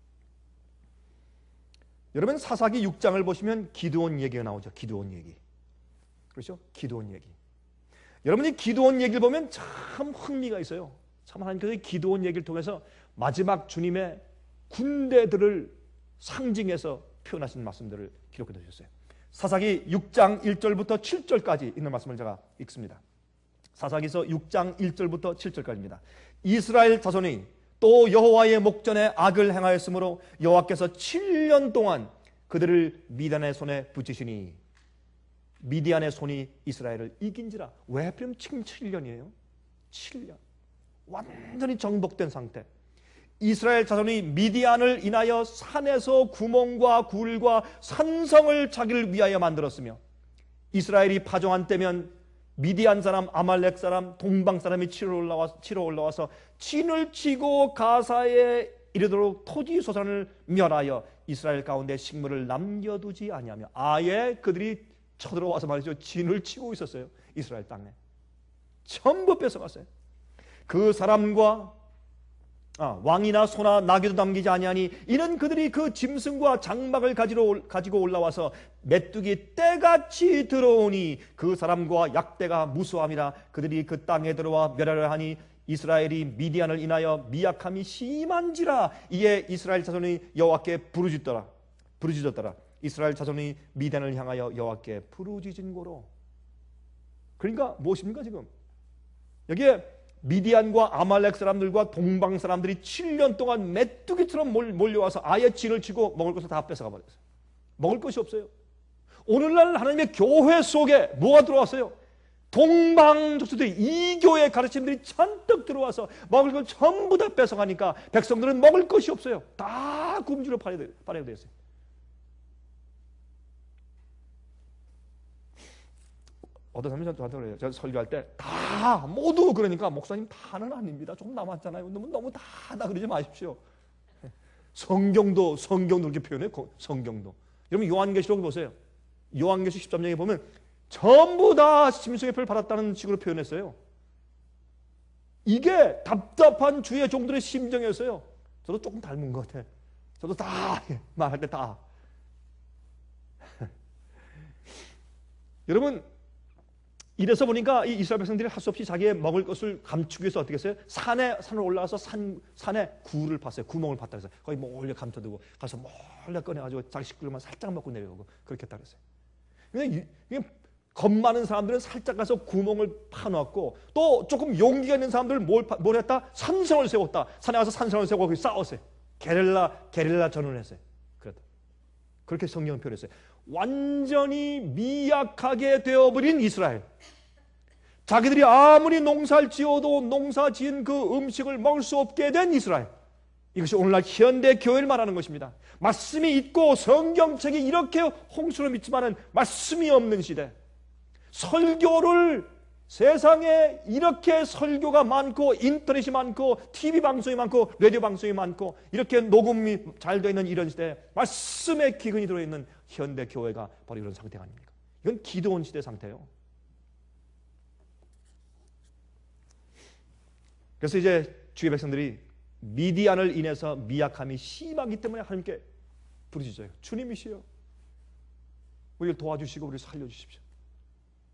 여러분 사사기 육 장을 보시면 기드온 얘기가 나오죠. 기드온 얘기. 그렇죠? 기드온 얘기. 여러분이 기드온 얘기를 보면 참 흥미가 있어요. 참 하나님께서 기드온 얘기를 통해서 마지막 주님의 군대들을 상징해서 표현하신 말씀들을 기록해 두셨어요. 사사기 육 장 일 절부터 칠 절까지 있는 말씀을 제가 읽습니다. 사사기서 육 장 일 절부터 칠 절까지입니다. 이스라엘 자손이 또 여호와의 목전에 악을 행하였으므로 여호와께서 칠 년 동안 그들을 미디안의 손에 붙이시니 미디안의 손이 이스라엘을 이긴지라. 왜 하필이면 지금 칠 년이에요? 칠 년. 완전히 정복된 상태. 이스라엘 자손이 미디안을 인하여 산에서 구멍과 굴과 산성을 자기를 위하여 만들었으며 이스라엘이 파종한 때면 미디안 사람, 아말렉 사람, 동방 사람이 치러 올라와서, 치러 올라와서 진을 치고 가사에 이르도록 토지 소산을 멸하여 이스라엘 가운데 식물을 남겨두지 아니하며 아예 그들이 쳐들어와서 말이죠. 진을 치고 있었어요. 이스라엘 땅에. 전부 뺏어갔어요. 그 사람과 아, 왕이나 소나 나귀도 남기지 아니하니 이는 그들이 그 짐승과 장막을 가지러, 가지고 올라와서 메뚜기 때같이 들어오니 그 사람과 약대가 무수함이라. 그들이 그 땅에 들어와 멸하려 하니 이스라엘이 미디안을 인하여 미약함이 심한지라. 이에 이스라엘 자손이 여호와께 부르짖더라. 부르짖었더라. 이스라엘 자손이 미디안을 향하여 여호와께 부르짖은 고로. 그러니까 무엇입니까 지금? 여기에 미디안과 아말렉 사람들과 동방 사람들이 칠 년 동안 메뚜기처럼 몰려와서 아예 진을 치고 먹을 것을 다 뺏어가 버렸어요. 먹을 것이 없어요. 오늘날 하나님의 교회 속에 뭐가 들어왔어요? 동방 족속들이 이교의 가르침들이 잔뜩 들어와서 먹을 걸 전부 다 뺏어가니까 백성들은 먹을 것이 없어요. 다 굶주려 팔아야 됐어요. 어떤 사람이 저한테 그래요. 제가 설교할 때 다 모두 그러니까 목사님 다는 아닙니다. 조금 남았잖아요. 너무 너무 다다 그러지 마십시오. 성경도 성경도 그렇게 표현해요. 성경도. 여러분 요한계시록 보세요. 요한계시록 십삼 장에 보면 전부 다 짐승의 표를 받았다는 식으로 표현했어요. 이게 답답한 주의 종들의 심정이었어요. 저도 조금 닮은 것 같아. 저도 다 말할 때 다. 여러분 이래서 보니까 이 이스라엘 백성들이 할 수 없이 자기의 먹을 것을 감추기 위해서 어떻게 했어요? 산에 산을 올라가서 산 산에 굴을 팠어요. 구멍을 팠다 그래서 거기 몰래 감춰두고 가서 몰래 꺼내가지고 자기 식구들만 살짝 먹고 내려오고 그렇게 했다 그랬어요. 근데 이게 겁 많은 사람들은 살짝 가서 구멍을 파놓았고 또 조금 용기가 있는 사람들은 뭘, 뭘 했다? 산성을 세웠다. 산에 가서 산성을 세우고 거기 싸웠어요. 게릴라 게릴라 전을 했어요. 그랬다. 그렇게 성경은 표현했어요. 완전히 미약하게 되어버린 이스라엘. 자기들이 아무리 농사를 지어도 농사 지은 그 음식을 먹을 수 없게 된 이스라엘. 이것이 오늘날 현대 교회를 말하는 것입니다. 말씀이 있고 성경책이 이렇게 홍수로 믿지만은 말씀이 없는 시대. 설교를 세상에 이렇게 설교가 많고 인터넷이 많고 티비 방송이 많고 라디오 방송이 많고 이렇게 녹음이 잘 되어 있는 이런 시대에 말씀의 기근이 들어있는 현대 교회가 바로 이런 상태가 아닙니까? 이건 기도원 시대 상태예요. 그래서 이제 주의 백성들이 미디안을 인해서 미약함이 심하기 때문에 하나님께 부르짖어요. 주님이시여, 우리를 도와주시고 우리를 살려주십시오.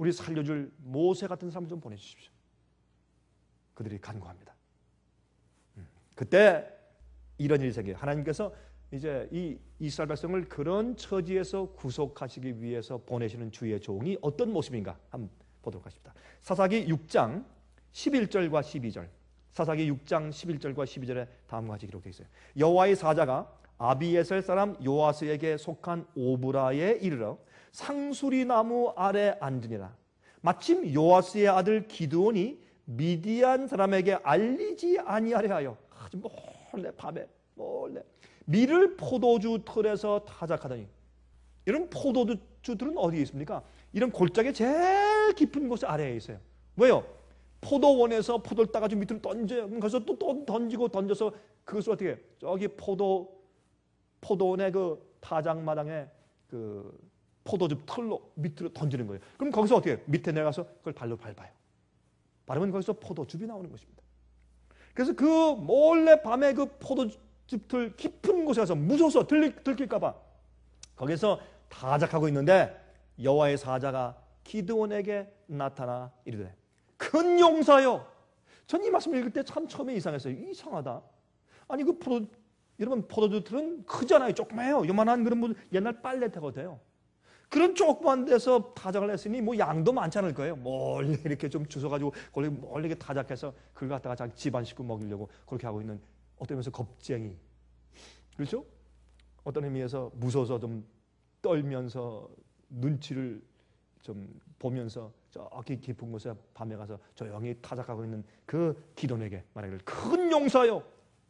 우리 살려줄 모세 같은 사람 좀 보내주십시오. 그들이 간구합니다. 음, 그때 이런 일이 생겨요. 하나님께서 이제 이 이스라엘 백성을 그런 처지에서 구속하시기 위해서 보내시는 주의 종이 어떤 모습인가 한번 보도록 하십니다. 사사기 육 장 십일 절과 십이 절. 사사기 육 장 십일 절과 십이 절에 다음과 같이 기록되어 있어요. 여호와의 사자가 아비에셀 사람 요아스에게 속한 오브라에 이르러 상수리 나무 아래 앉으니라. 마침 요아스의 아들 기드온이 미디안 사람에게 알리지 아니하려 하여 아주 몰래 밤에 몰래 밀을 포도주 틀에서 타작하더니, 이런 포도주들은 어디에 있습니까? 이런 골짜기 제일 깊은 곳 아래에 있어요. 왜요? 포도원에서 포도를 따가지고 밑으로 던져요. 그래서 또, 또 던지고 던져서 그것을 어떻게 해요? 저기 포도 포도원의 그 타작마당에 그 포도주 틀로 밑으로 던지는 거예요. 그럼 거기서 어떻게 해요? 밑에 내려가서 그걸 발로 밟아요. 밟으면 거기서 포도즙이 나오는 것입니다. 그래서 그 몰래 밤에 그 포도즙들 깊은 곳에 가서 무서워서 들킬, 들킬까봐 거기서 타작하고 있는데 여호와의 사자가 기드온에게 나타나 이르되 큰 용사여. 전 이 말씀을 읽을 때 참 처음에 이상했어요. 이상하다. 아니 그 포도 여러분 포도주틀은 크잖아요. 조그매요. 요만한 그런 뭐 옛날 빨래터가 돼요. 그런 조그만 데서 타작을 했으니 뭐 양도 많지 않을 거예요. 멀리 이렇게 좀 주워가지고 멀리 멀리 이렇게 타작해서 그걸 갖다가 자기 집안 식구 먹이려고 그렇게 하고 있는 어떤 의미에서 겁쟁이. 그렇죠? 어떤 의미에서 무서워서 좀 떨면서 눈치를 좀 보면서 저기 깊은 곳에 밤에 가서 조용히 타작하고 있는 그 기돈에게 말하기를 큰 용사요.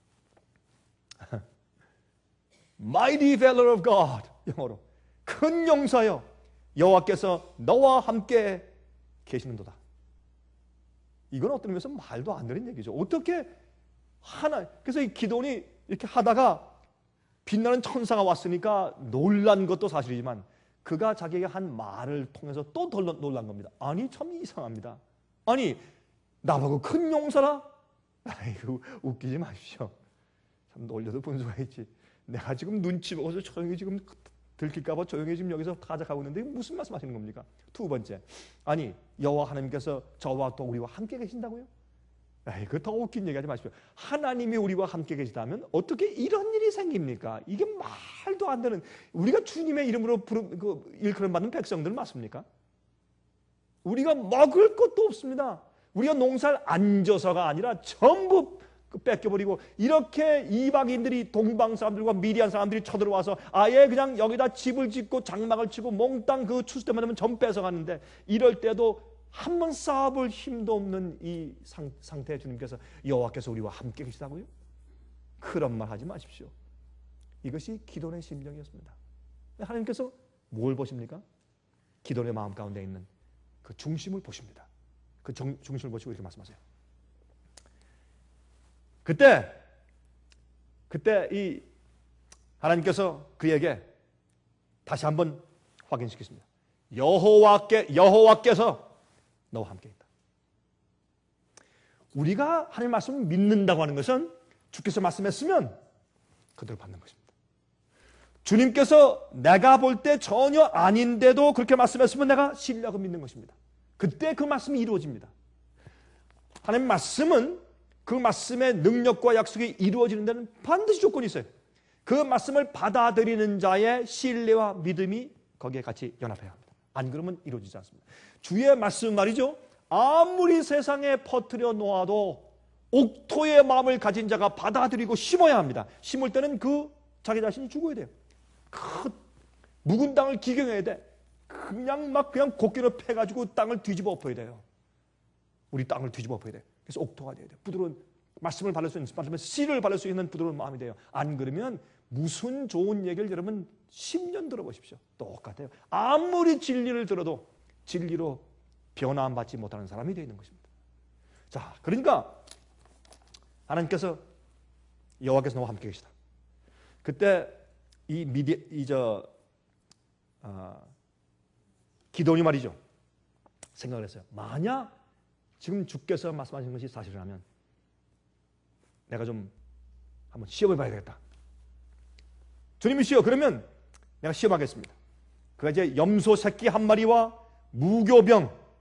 Mighty valor of God. 영어로 큰 용사여, 여호와께서 너와 함께 계시는도다. 이건 어떤 의미에서 말도 안 되는 얘기죠. 어떻게 하나, 그래서 이 기돈이 이렇게 하다가 빛나는 천사가 왔으니까 놀란 것도 사실이지만 그가 자기에게 한 말을 통해서 또 더 놀란 겁니다. 아니 참 이상합니다. 아니 나보고 큰 용사라? 아이고 웃기지 마십시오. 참 놀려도 분수가 있지. 내가 지금 눈치 보고서 조용히 지금 들킬까봐 조용히 지금 여기서 타작하고 있는데 무슨 말씀하시는 겁니까? 두 번째, 아니 여호와 하나님께서 저와 또 우리와 함께 계신다고요? 에이, 그 더 웃긴 얘기하지 마십시오. 하나님이 우리와 함께 계시다면 어떻게 이런 일이 생깁니까? 이게 말도 안 되는. 우리가 주님의 이름으로 부름, 그 일컬음 받는 백성들 맞습니까? 우리가 먹을 것도 없습니다. 우리가 농사를 안 져서가 아니라 전부 뺏겨버리고 이렇게 이방인들이 동방 사람들과 미디안 사람들이 쳐들어와서 아예 그냥 여기다 집을 짓고 장막을 치고 몽땅 그 추수 때만 되면 전 뺏어가는데 이럴 때도 한 번 싸워볼 힘도 없는 이 상, 상태에 주님께서 여호와께서 우리와 함께 계시다고요? 그런 말 하지 마십시오. 이것이 기돈의 심정이었습니다. 하나님께서 뭘 보십니까? 기돈의 마음 가운데 있는 그 중심을 보십니다. 그 정, 중심을 보시고 이렇게 말씀하세요. 그때 그때 이 하나님께서 그에게 다시 한번 확인시켰습니다. 여호와께 여호와께서 너와 함께 있다. 우리가 하나님 말씀을 믿는다고 하는 것은 주께서 말씀했으면 그대로 받는 것입니다. 주님께서 내가 볼 때 전혀 아닌데도 그렇게 말씀했으면 내가 신뢰하고 믿는 것입니다. 그때 그 말씀이 이루어집니다. 하나님 말씀은 그 말씀의 능력과 약속이 이루어지는 데는 반드시 조건이 있어요. 그 말씀을 받아들이는 자의 신뢰와 믿음이 거기에 같이 연합해야 합니다. 안 그러면 이루어지지 않습니다. 주의 말씀 말이죠. 아무리 세상에 퍼뜨려 놓아도 옥토의 마음을 가진 자가 받아들이고 심어야 합니다. 심을 때는 그 자기 자신이 죽어야 돼요. 그 묵은 땅을 기경해야 돼. 그냥 막 그냥 곡기로 패가지고 땅을 뒤집어 엎어야 돼요. 우리 땅을 뒤집어 엎어야 돼. 그래서 옥토가 돼야 돼요. 부드러운 말씀을 받을 수 있는, 말씀의 씨를 받을 수 있는 부드러운 마음이 돼요. 안 그러면 무슨 좋은 얘기를 여러분 십 년 들어보십시오. 똑같아요. 아무리 진리를 들어도 진리로 변화받지 못하는 사람이 되어 있는 것입니다. 자, 그러니까 하나님께서 여호와께서 너와 함께 계시다. 그때 이 미디 이저 어, 기도니 말이죠. 생각을 했어요. 만약 지금 주께서 말씀하신 것이 사실이라면 내가 좀 한번 시험해 봐야 되겠다. 주님이시여, 그러면 내가 시험하겠습니다. 그가 이제 염소 새끼 한 마리와 무교병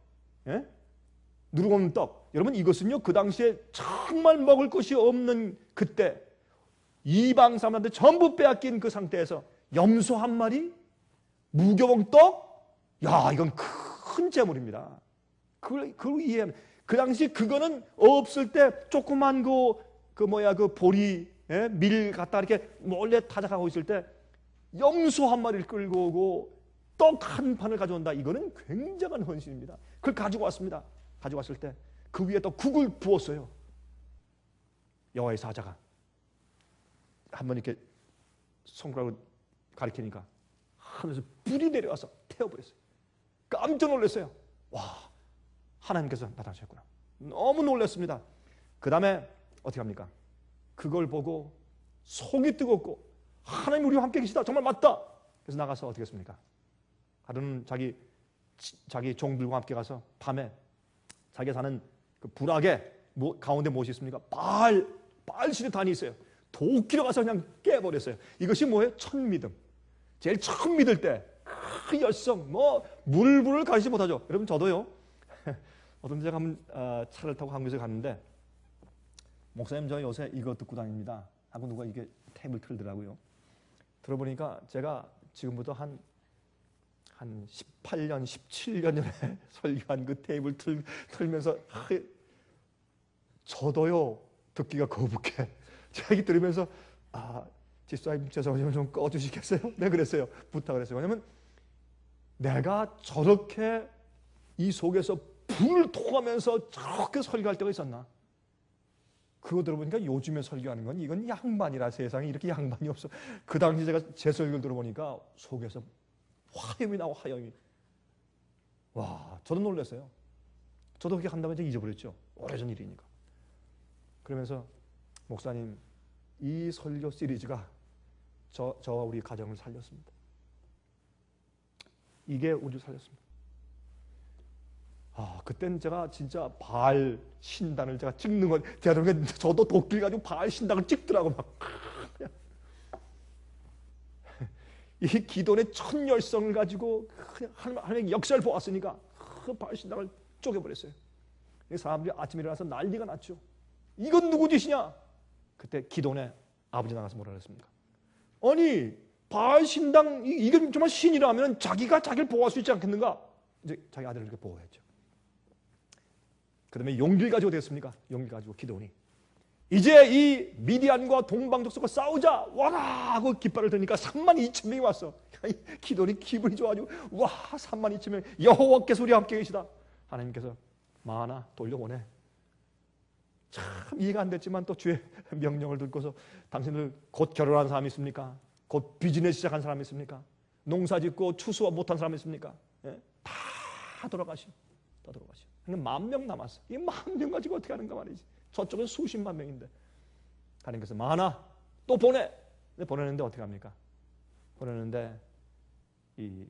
예? 누룩 없는 떡. 여러분 이것은요 그 당시에 정말 먹을 것이 없는 그때 이방 사람한테 전부 빼앗긴 그 상태에서 염소 한 마리, 무교봉 떡, 야 이건 큰 재물입니다. 그걸 그걸 이해하면 그 당시 그거는 없을 때 조그만 그, 그 뭐야 그 보리 예? 밀 갖다 이렇게 몰래 타작하고 있을 때 염소 한 마리를 끌고 오고 떡 한 판을 가져온다. 이거는 굉장한 헌신입니다. 그걸 가지고 왔습니다. 가지고 왔을 때 그 위에 또 국을 부었어요. 여호와의 사자가 한번 이렇게 손가락으로 가리키니까 하늘에서 불이 내려와서 태워버렸어요. 깜짝 놀랐어요. 와, 하나님께서 나타나셨구나. 너무 놀랐습니다. 그 다음에 어떻게 합니까? 그걸 보고 속이 뜨겁고 하나님 우리와 함께 계시다. 정말 맞다. 그래서 나가서 어떻게 했습니까? 하루는 자기 자기 종들과 함께 가서 밤에 자기가 사는 그 부락에 뭐, 가운데 무엇이 있습니까? 바알, 바알 신의 단이 있어요. 도끼로 가서 그냥 깨버렸어요. 이것이 뭐예요? 첫 믿음. 제일 처음 믿을 때 그 열성, 뭐 물불을 가리지 못하죠. 여러분 저도요. 어떤 제가 한번 어, 차를 타고 한국에서 갔는데 목사님 저 요새 이거 듣고 다닙니다 하고 누가 이게 탭을 틀더라고요. 들어보니까 제가 지금부터 한 한 십팔 년, 십칠 년 전에 설교한 그 테이블 틀, 틀면서 저도요 듣기가 거북해. 제가 이 들으면서 아 집사님 죄송하지만 좀 꺼주시겠어요? 네 그랬어요. 부탁을 했어요. 왜냐면 내가 저렇게 이 속에서 불을 토하면서 저렇게 설교할 때가 있었나? 그거 들어보니까 요즘에 설교하는 건 이건 양반이라 세상에 이렇게 양반이 없어. 그 당시 제가 제 설교를 들어보니까 속에서 화염이 나와 화염이. 와 저도 놀랐어요. 저도 그렇게 한다면 이제 잊어버렸죠. 오래전 일이니까. 그러면서 목사님 이 설교 시리즈가 저, 저와 우리 가정을 살렸습니다. 이게 우리를 살렸습니다. 아 그때는 제가 진짜 바알 신당을 제가 찍는 건 제가 그러니까 저도 도끼를 가지고 바알 신당을 찍더라고 막. 이 기도의 첫 열성을 가지고 하나님의 역사를 보았으니까 그 바알 신당을 쪼개버렸어요. 사람들이 아침에 일어나서 난리가 났죠. 이건 누구 짓이냐? 그때 기도원의 아버지 나가서 뭐라 그랬습니까? 아니 바알 신당 이게 정말 신이라면 자기가 자기를 보호할 수 있지 않겠는가? 이제 자기 아들을 이렇게 보호했죠. 그 다음에 용기를 가지고 됐습니까? 용기를 가지고 기도원이 이제 이 미디안과 동방족속과 싸우자 와라 하고 깃발을 드니까 삼만 이천 명이 왔어. 기도원이 기분이 좋아지고 와 삼만 이천 명 여호와께서 우리와 함께 계시다. 하나님께서 마나 돌려보내. 참 이해가 안 됐지만 또 주의 명령을 듣고서 당신들 곧 결혼한 사람이 있습니까? 곧 비즈니스 시작한 사람이 있습니까? 농사 짓고 추수와 못한 사람이 있습니까? 예? 다 돌아가시오. 다 돌아가시오. 만 명 남았어. 이 만 명 가지고 어떻게 하는가 말이지. 저쪽은 수십만 명인데 하나님께서 많아 또 보내. 근데 보내는데 어떻게 합니까? 보내는데 이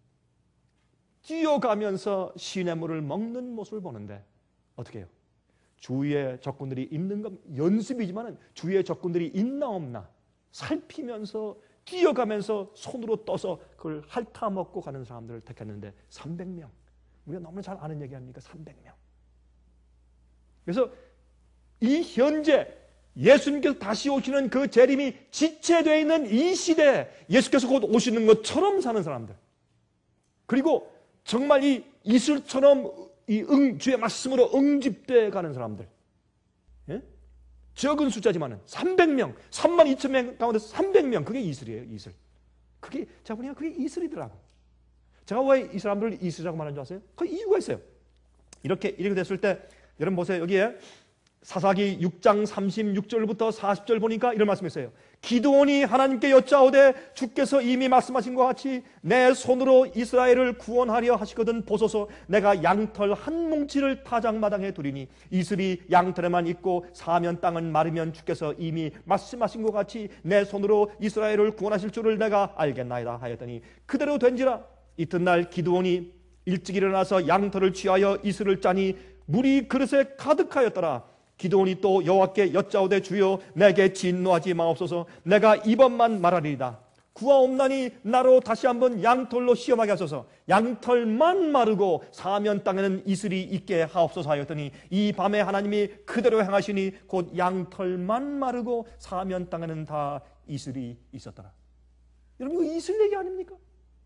뛰어가면서 시냇물을 먹는 모습을 보는데 어떻게 해요? 주위에 적군들이 있는 건 연습이지만은 주위에 적군들이 있나 없나 살피면서 뛰어가면서 손으로 떠서 그걸 핥아 먹고 가는 사람들을 택했는데 삼백 명. 우리가 너무나 잘 아는 얘기 아닙니까? 삼백 명. 그래서 이 현재 예수님께서 다시 오시는 그 재림이 지체되어 있는 이 시대에 예수께서 곧 오시는 것처럼 사는 사람들. 그리고 정말 이 이슬처럼 이 응, 주의 말씀으로 응집돼 가는 사람들. 예? 적은 숫자지만은 삼백 명, 삼만 이천 명 가운데 삼백 명. 그게 이슬이에요, 이슬. 그게, 제가 보니까 그게 이슬이더라고. 제가 왜 이 사람들을 이슬이라고 말하는 줄 아세요? 그 이유가 있어요. 이렇게, 이렇게 됐을 때, 여러분 보세요. 여기에 사사기 육 장 삼십육 절부터 사십 절 보니까 이런 말씀이 있어요. 기드온이 하나님께 여짜오되 주께서 이미 말씀하신 것 같이 내 손으로 이스라엘을 구원하려 하시거든 보소서. 내가 양털 한 뭉치를 타작마당에 두리니 이슬이 양털에만 있고 사면 땅은 마르면 주께서 이미 말씀하신 것 같이 내 손으로 이스라엘을 구원하실 줄을 내가 알겠나이다 하였더니 그대로 된지라. 이튿날 기드온이 일찍 일어나서 양털을 취하여 이슬을 짜니 물이 그릇에 가득하였더라. 기드온이 또 여호와께 여짜오되 주여 내게 진노하지 마옵소서. 내가 이번만 말하리이다. 구하옵나니 나로 다시 한번 양털로 시험하게 하소서. 양털만 마르고 사면 땅에는 이슬이 있게 하옵소서 하였더니 이 밤에 하나님이 그대로 행하시니 곧 양털만 마르고 사면 땅에는 다 이슬이 있었더라. 여러분, 이거 이슬 얘기 아닙니까?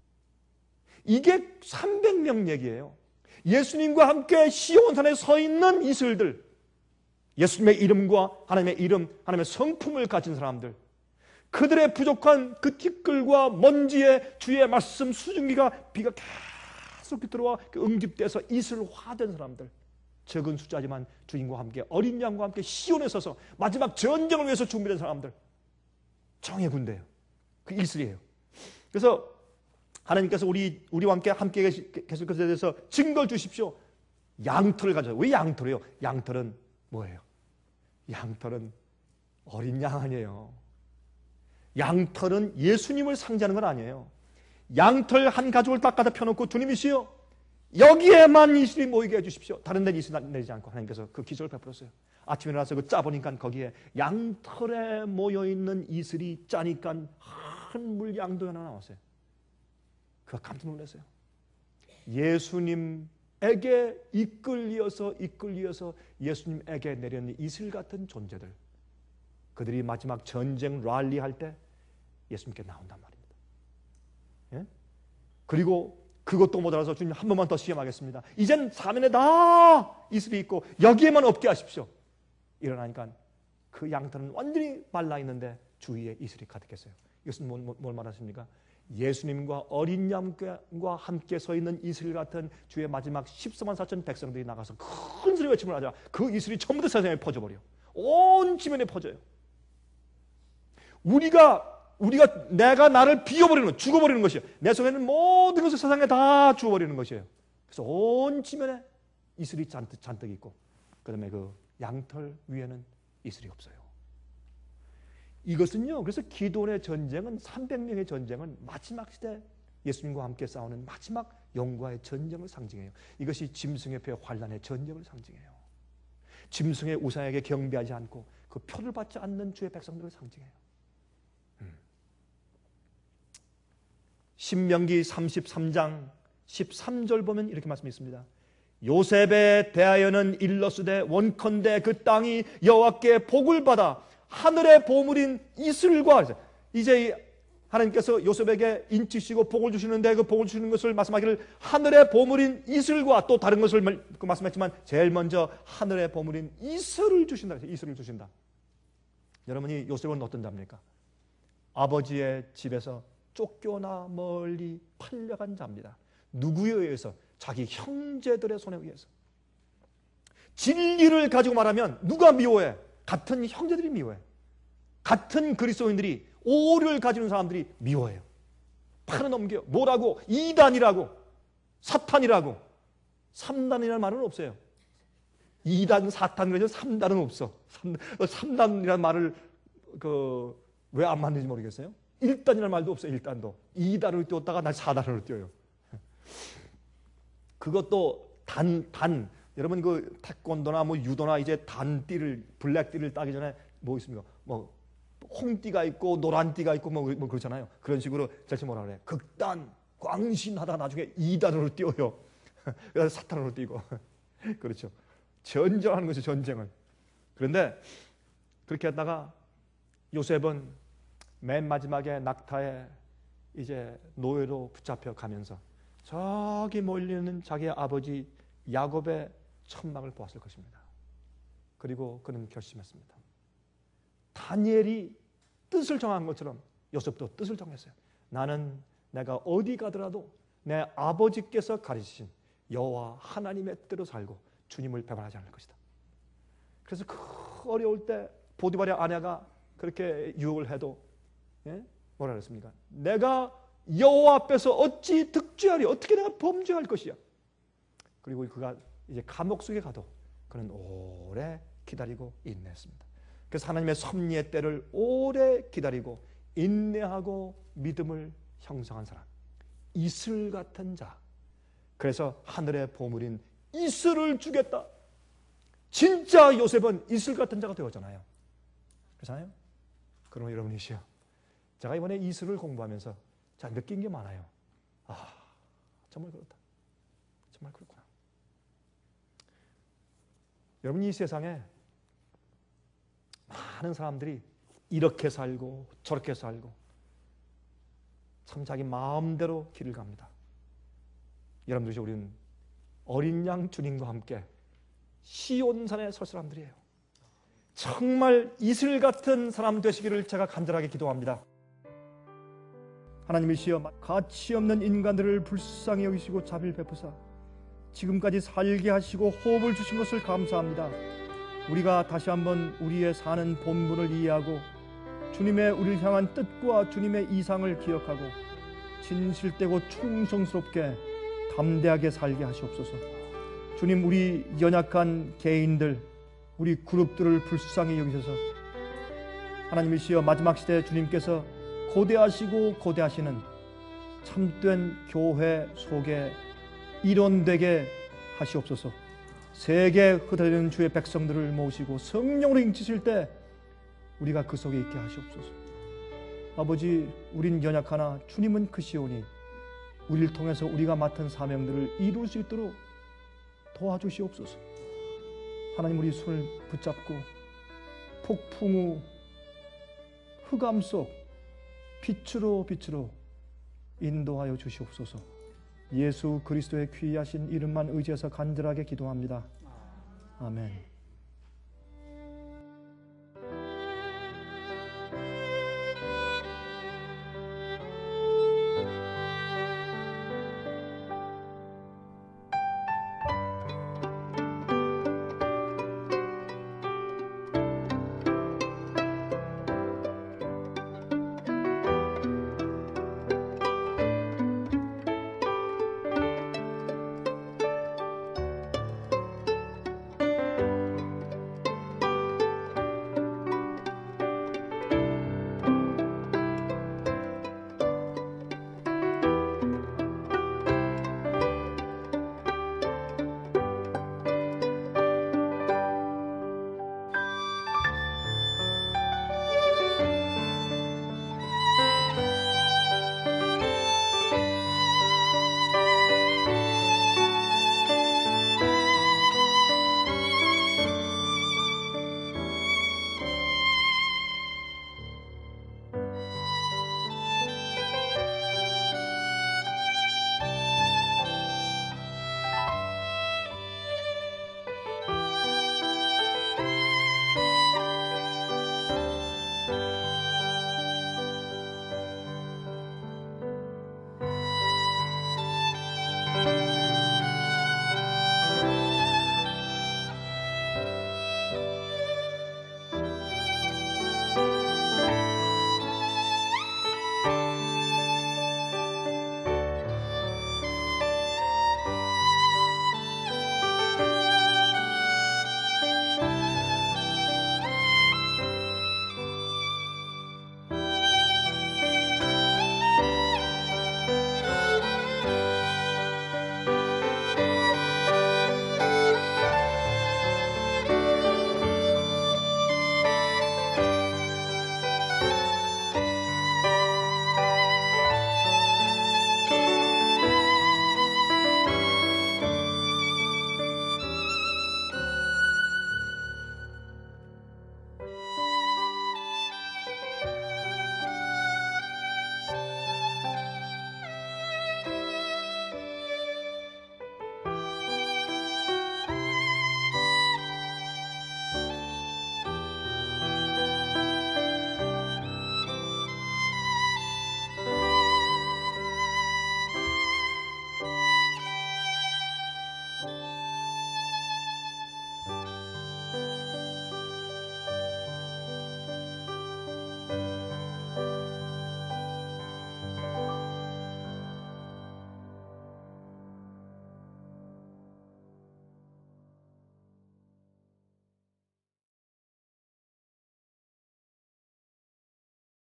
이게 삼백 명 얘기예요. 예수님과 함께 시온산에 서 있는 이슬들, 예수님의 이름과 하나님의 이름, 하나님의 성품을 가진 사람들, 그들의 부족한 그 티끌과 먼지에 주의 말씀 수증기가 비가 계속 들어와 응집돼서 이슬화된 사람들, 적은 숫자지만 주님과 함께 어린 양과 함께 시온에 서서 마지막 전쟁을 위해서 준비된 사람들, 정의 군대예요. 그 이슬이에요. 그래서 하나님께서 우리, 우리와 함께 함께 계실 것에 대해서 증거를 주십시오. 양털을 가져요. 왜 양털이에요? 양털은 뭐예요? 양털은 어린 양 아니에요. 양털은 예수님을 상징하는 건 아니에요. 양털 한 가죽을 딱 갖다 펴놓고 주님이시여 여기에만 이슬이 모이게 해주십시오. 다른 데는 이슬 내리지 않고 하나님께서 그 기적을 베풀었어요. 아침에 일어나서 그 짜보니까 거기에 양털에 모여있는 이슬이 짜니까 한 물양도 하나 나왔어요. 그가 깜짝 놀랐어요. 예수님에게 이끌려서 이끌려서 예수님에게 내려는 이슬 같은 존재들, 그들이 마지막 전쟁 랠리 할 때 예수님께 나온단 말입니다. 예? 그리고 그것도 모자라서 주님 한 번만 더 시험하겠습니다. 이젠 사면에 다 이슬이 있고 여기에만 없게 하십시오. 일어나니까 그 양털은 완전히 말라있는데 주위에 이슬이 가득했어요. 이것은 뭘, 뭘 말하십니까? 예수님과 어린 양과 함께 서 있는 이슬 같은 주의 마지막 십사만 사천 백성들이 나가서 큰 소리 외침을 하자. 그 이슬이 전부 다 세상에 퍼져버려. 온 지면에 퍼져요. 우리가 우리가 내가 나를 비워버리는 것, 죽어버리는 것이에요. 내 속에 있는 모든 것을 세상에 다 주워버리는 것이에요. 그래서 온 지면에 이슬이 잔뜩, 잔뜩 있고, 그 다음에 그 양털 위에는 이슬이 없어요. 이것은요, 그래서 기도원의 전쟁은, 삼백 명의 전쟁은 마지막 시대 예수님과 함께 싸우는 마지막 영과의 전쟁을 상징해요. 이것이 짐승의 배 환란의 전쟁을 상징해요. 짐승의 우상에게 경배하지 않고 그 표를 받지 않는 주의 백성들을 상징해요. 음. 신명기 삼십삼 장 십삼 절 보면 이렇게 말씀이 있습니다. 요셉에 대하여는 일러스되 원컨대 그 땅이 여호와께 복을 받아 하늘의 보물인 이슬과, 이제 하나님께서 요셉에게 인치시고 복을 주시는데 그 복을 주시는 것을 말씀하기를 하늘의 보물인 이슬과, 또 다른 것을 말씀했지만 제일 먼저 하늘의 보물인 이슬을 주신다. 이슬을 주신다. 여러분이 요셉은 어떤 자입니까? 아버지의 집에서 쫓겨나 멀리 팔려간 자입니다. 누구에 의해서? 자기 형제들의 손에 의해서. 진리를 가지고 말하면 누가 미워해? 같은 형제들이 미워해. 같은 그리스도인들이, 오류를 가지는 사람들이 미워해요. 팔을 넘겨요. 뭐라고? 이단이라고, 사탄이라고. 삼단이라는 말은 없어요. 이단, 사탄 그러죠. 삼단은 없어. 삼단이라는 말을 그 왜 안 만드는지 모르겠어요. 일단이라는 말도 없어요. 일단도. 이단으로 띄웠다가 난 사단으로 띄워요. 그것도 단, 단. 여러분 그 태권도나 뭐 유도나 이제 단띠를, 블랙띠를 따기 전에 뭐 있습니까? 뭐 홍띠가 있고 노란띠가 있고 뭐, 뭐 그렇잖아요. 그런 식으로 자칫 뭐라 그래? 극단, 광신하다가 나중에 이단으로 띄워요. 그래서 사탄으로 띄고. 그렇죠. 전쟁하는 것이 전쟁을. 그런데 그렇게 하다가 요셉은 맨 마지막에 낙타에 이제 노예로 붙잡혀 가면서 저기 몰리는 자기 아버지 야곱의 천막을 보았을 것입니다. 그리고 그는 결심했습니다. 다니엘이 뜻을 정한 것처럼 요셉도 뜻을 정했어요. 나는 내가 어디 가더라도 내 아버지께서 가르치신 여호와 하나님의 뜻대로 살고 주님을 배반하지 않을 것이다. 그래서 그 어려울 때 보디발의 아내가 그렇게 유혹을 해도, 예? 뭐라 그랬습니까? 내가 여호와 앞에서 어찌 득죄하리? 어떻게 내가 범죄할 것이야? 그리고 그가 이제 감옥 속에 가도 그는 오래 기다리고 인내했습니다. 그래서 하나님의 섭리의 때를 오래 기다리고 인내하고 믿음을 형성한 사람, 이슬 같은 자. 그래서 하늘의 보물인 이슬을 주겠다. 진짜 요셉은 이슬 같은 자가 되었잖아요. 그렇잖아요. 그럼 여러분이시여, 제가 이번에 이슬을 공부하면서 자 느낀 게 많아요. 아, 정말 그렇다. 정말 그렇구나. 여러분, 이 세상에 많은 사람들이 이렇게 살고 저렇게 살고 참 자기 마음대로 길을 갑니다. 여러분들이 우리는 어린 양 주님과 함께 시온산에 설 사람들이에요. 정말 이슬 같은 사람 되시기를 제가 간절하게 기도합니다. 하나님이시여, 가치 없는 인간들을 불쌍히 여기시고 자비를 베푸사 지금까지 살게 하시고 호흡을 주신 것을 감사합니다. 우리가 다시 한번 우리의 사는 본분을 이해하고 주님의 우리를 향한 뜻과 주님의 이상을 기억하고 진실되고 충성스럽게 담대하게 살게 하시옵소서. 주님, 우리 연약한 개인들, 우리 그룹들을 불쌍히 여기셔서 하나님이시여, 마지막 시대에 주님께서 고대하시고 고대하시는 참된 교회 속에 일원되게 하시옵소서. 세계 흩어지는 주의 백성들을 모시고 성령으로 인치실 때 우리가 그 속에 있게 하시옵소서. 아버지, 우린 연약하나 주님은 크시오니 우리를 통해서 우리가 맡은 사명들을 이룰 수 있도록 도와주시옵소서. 하나님, 우리 손을 붙잡고 폭풍 후 흑암 속 빛으로 빛으로 인도하여 주시옵소서. 예수 그리스도의 귀하신 이름만 의지해서 간절하게 기도합니다. 아멘.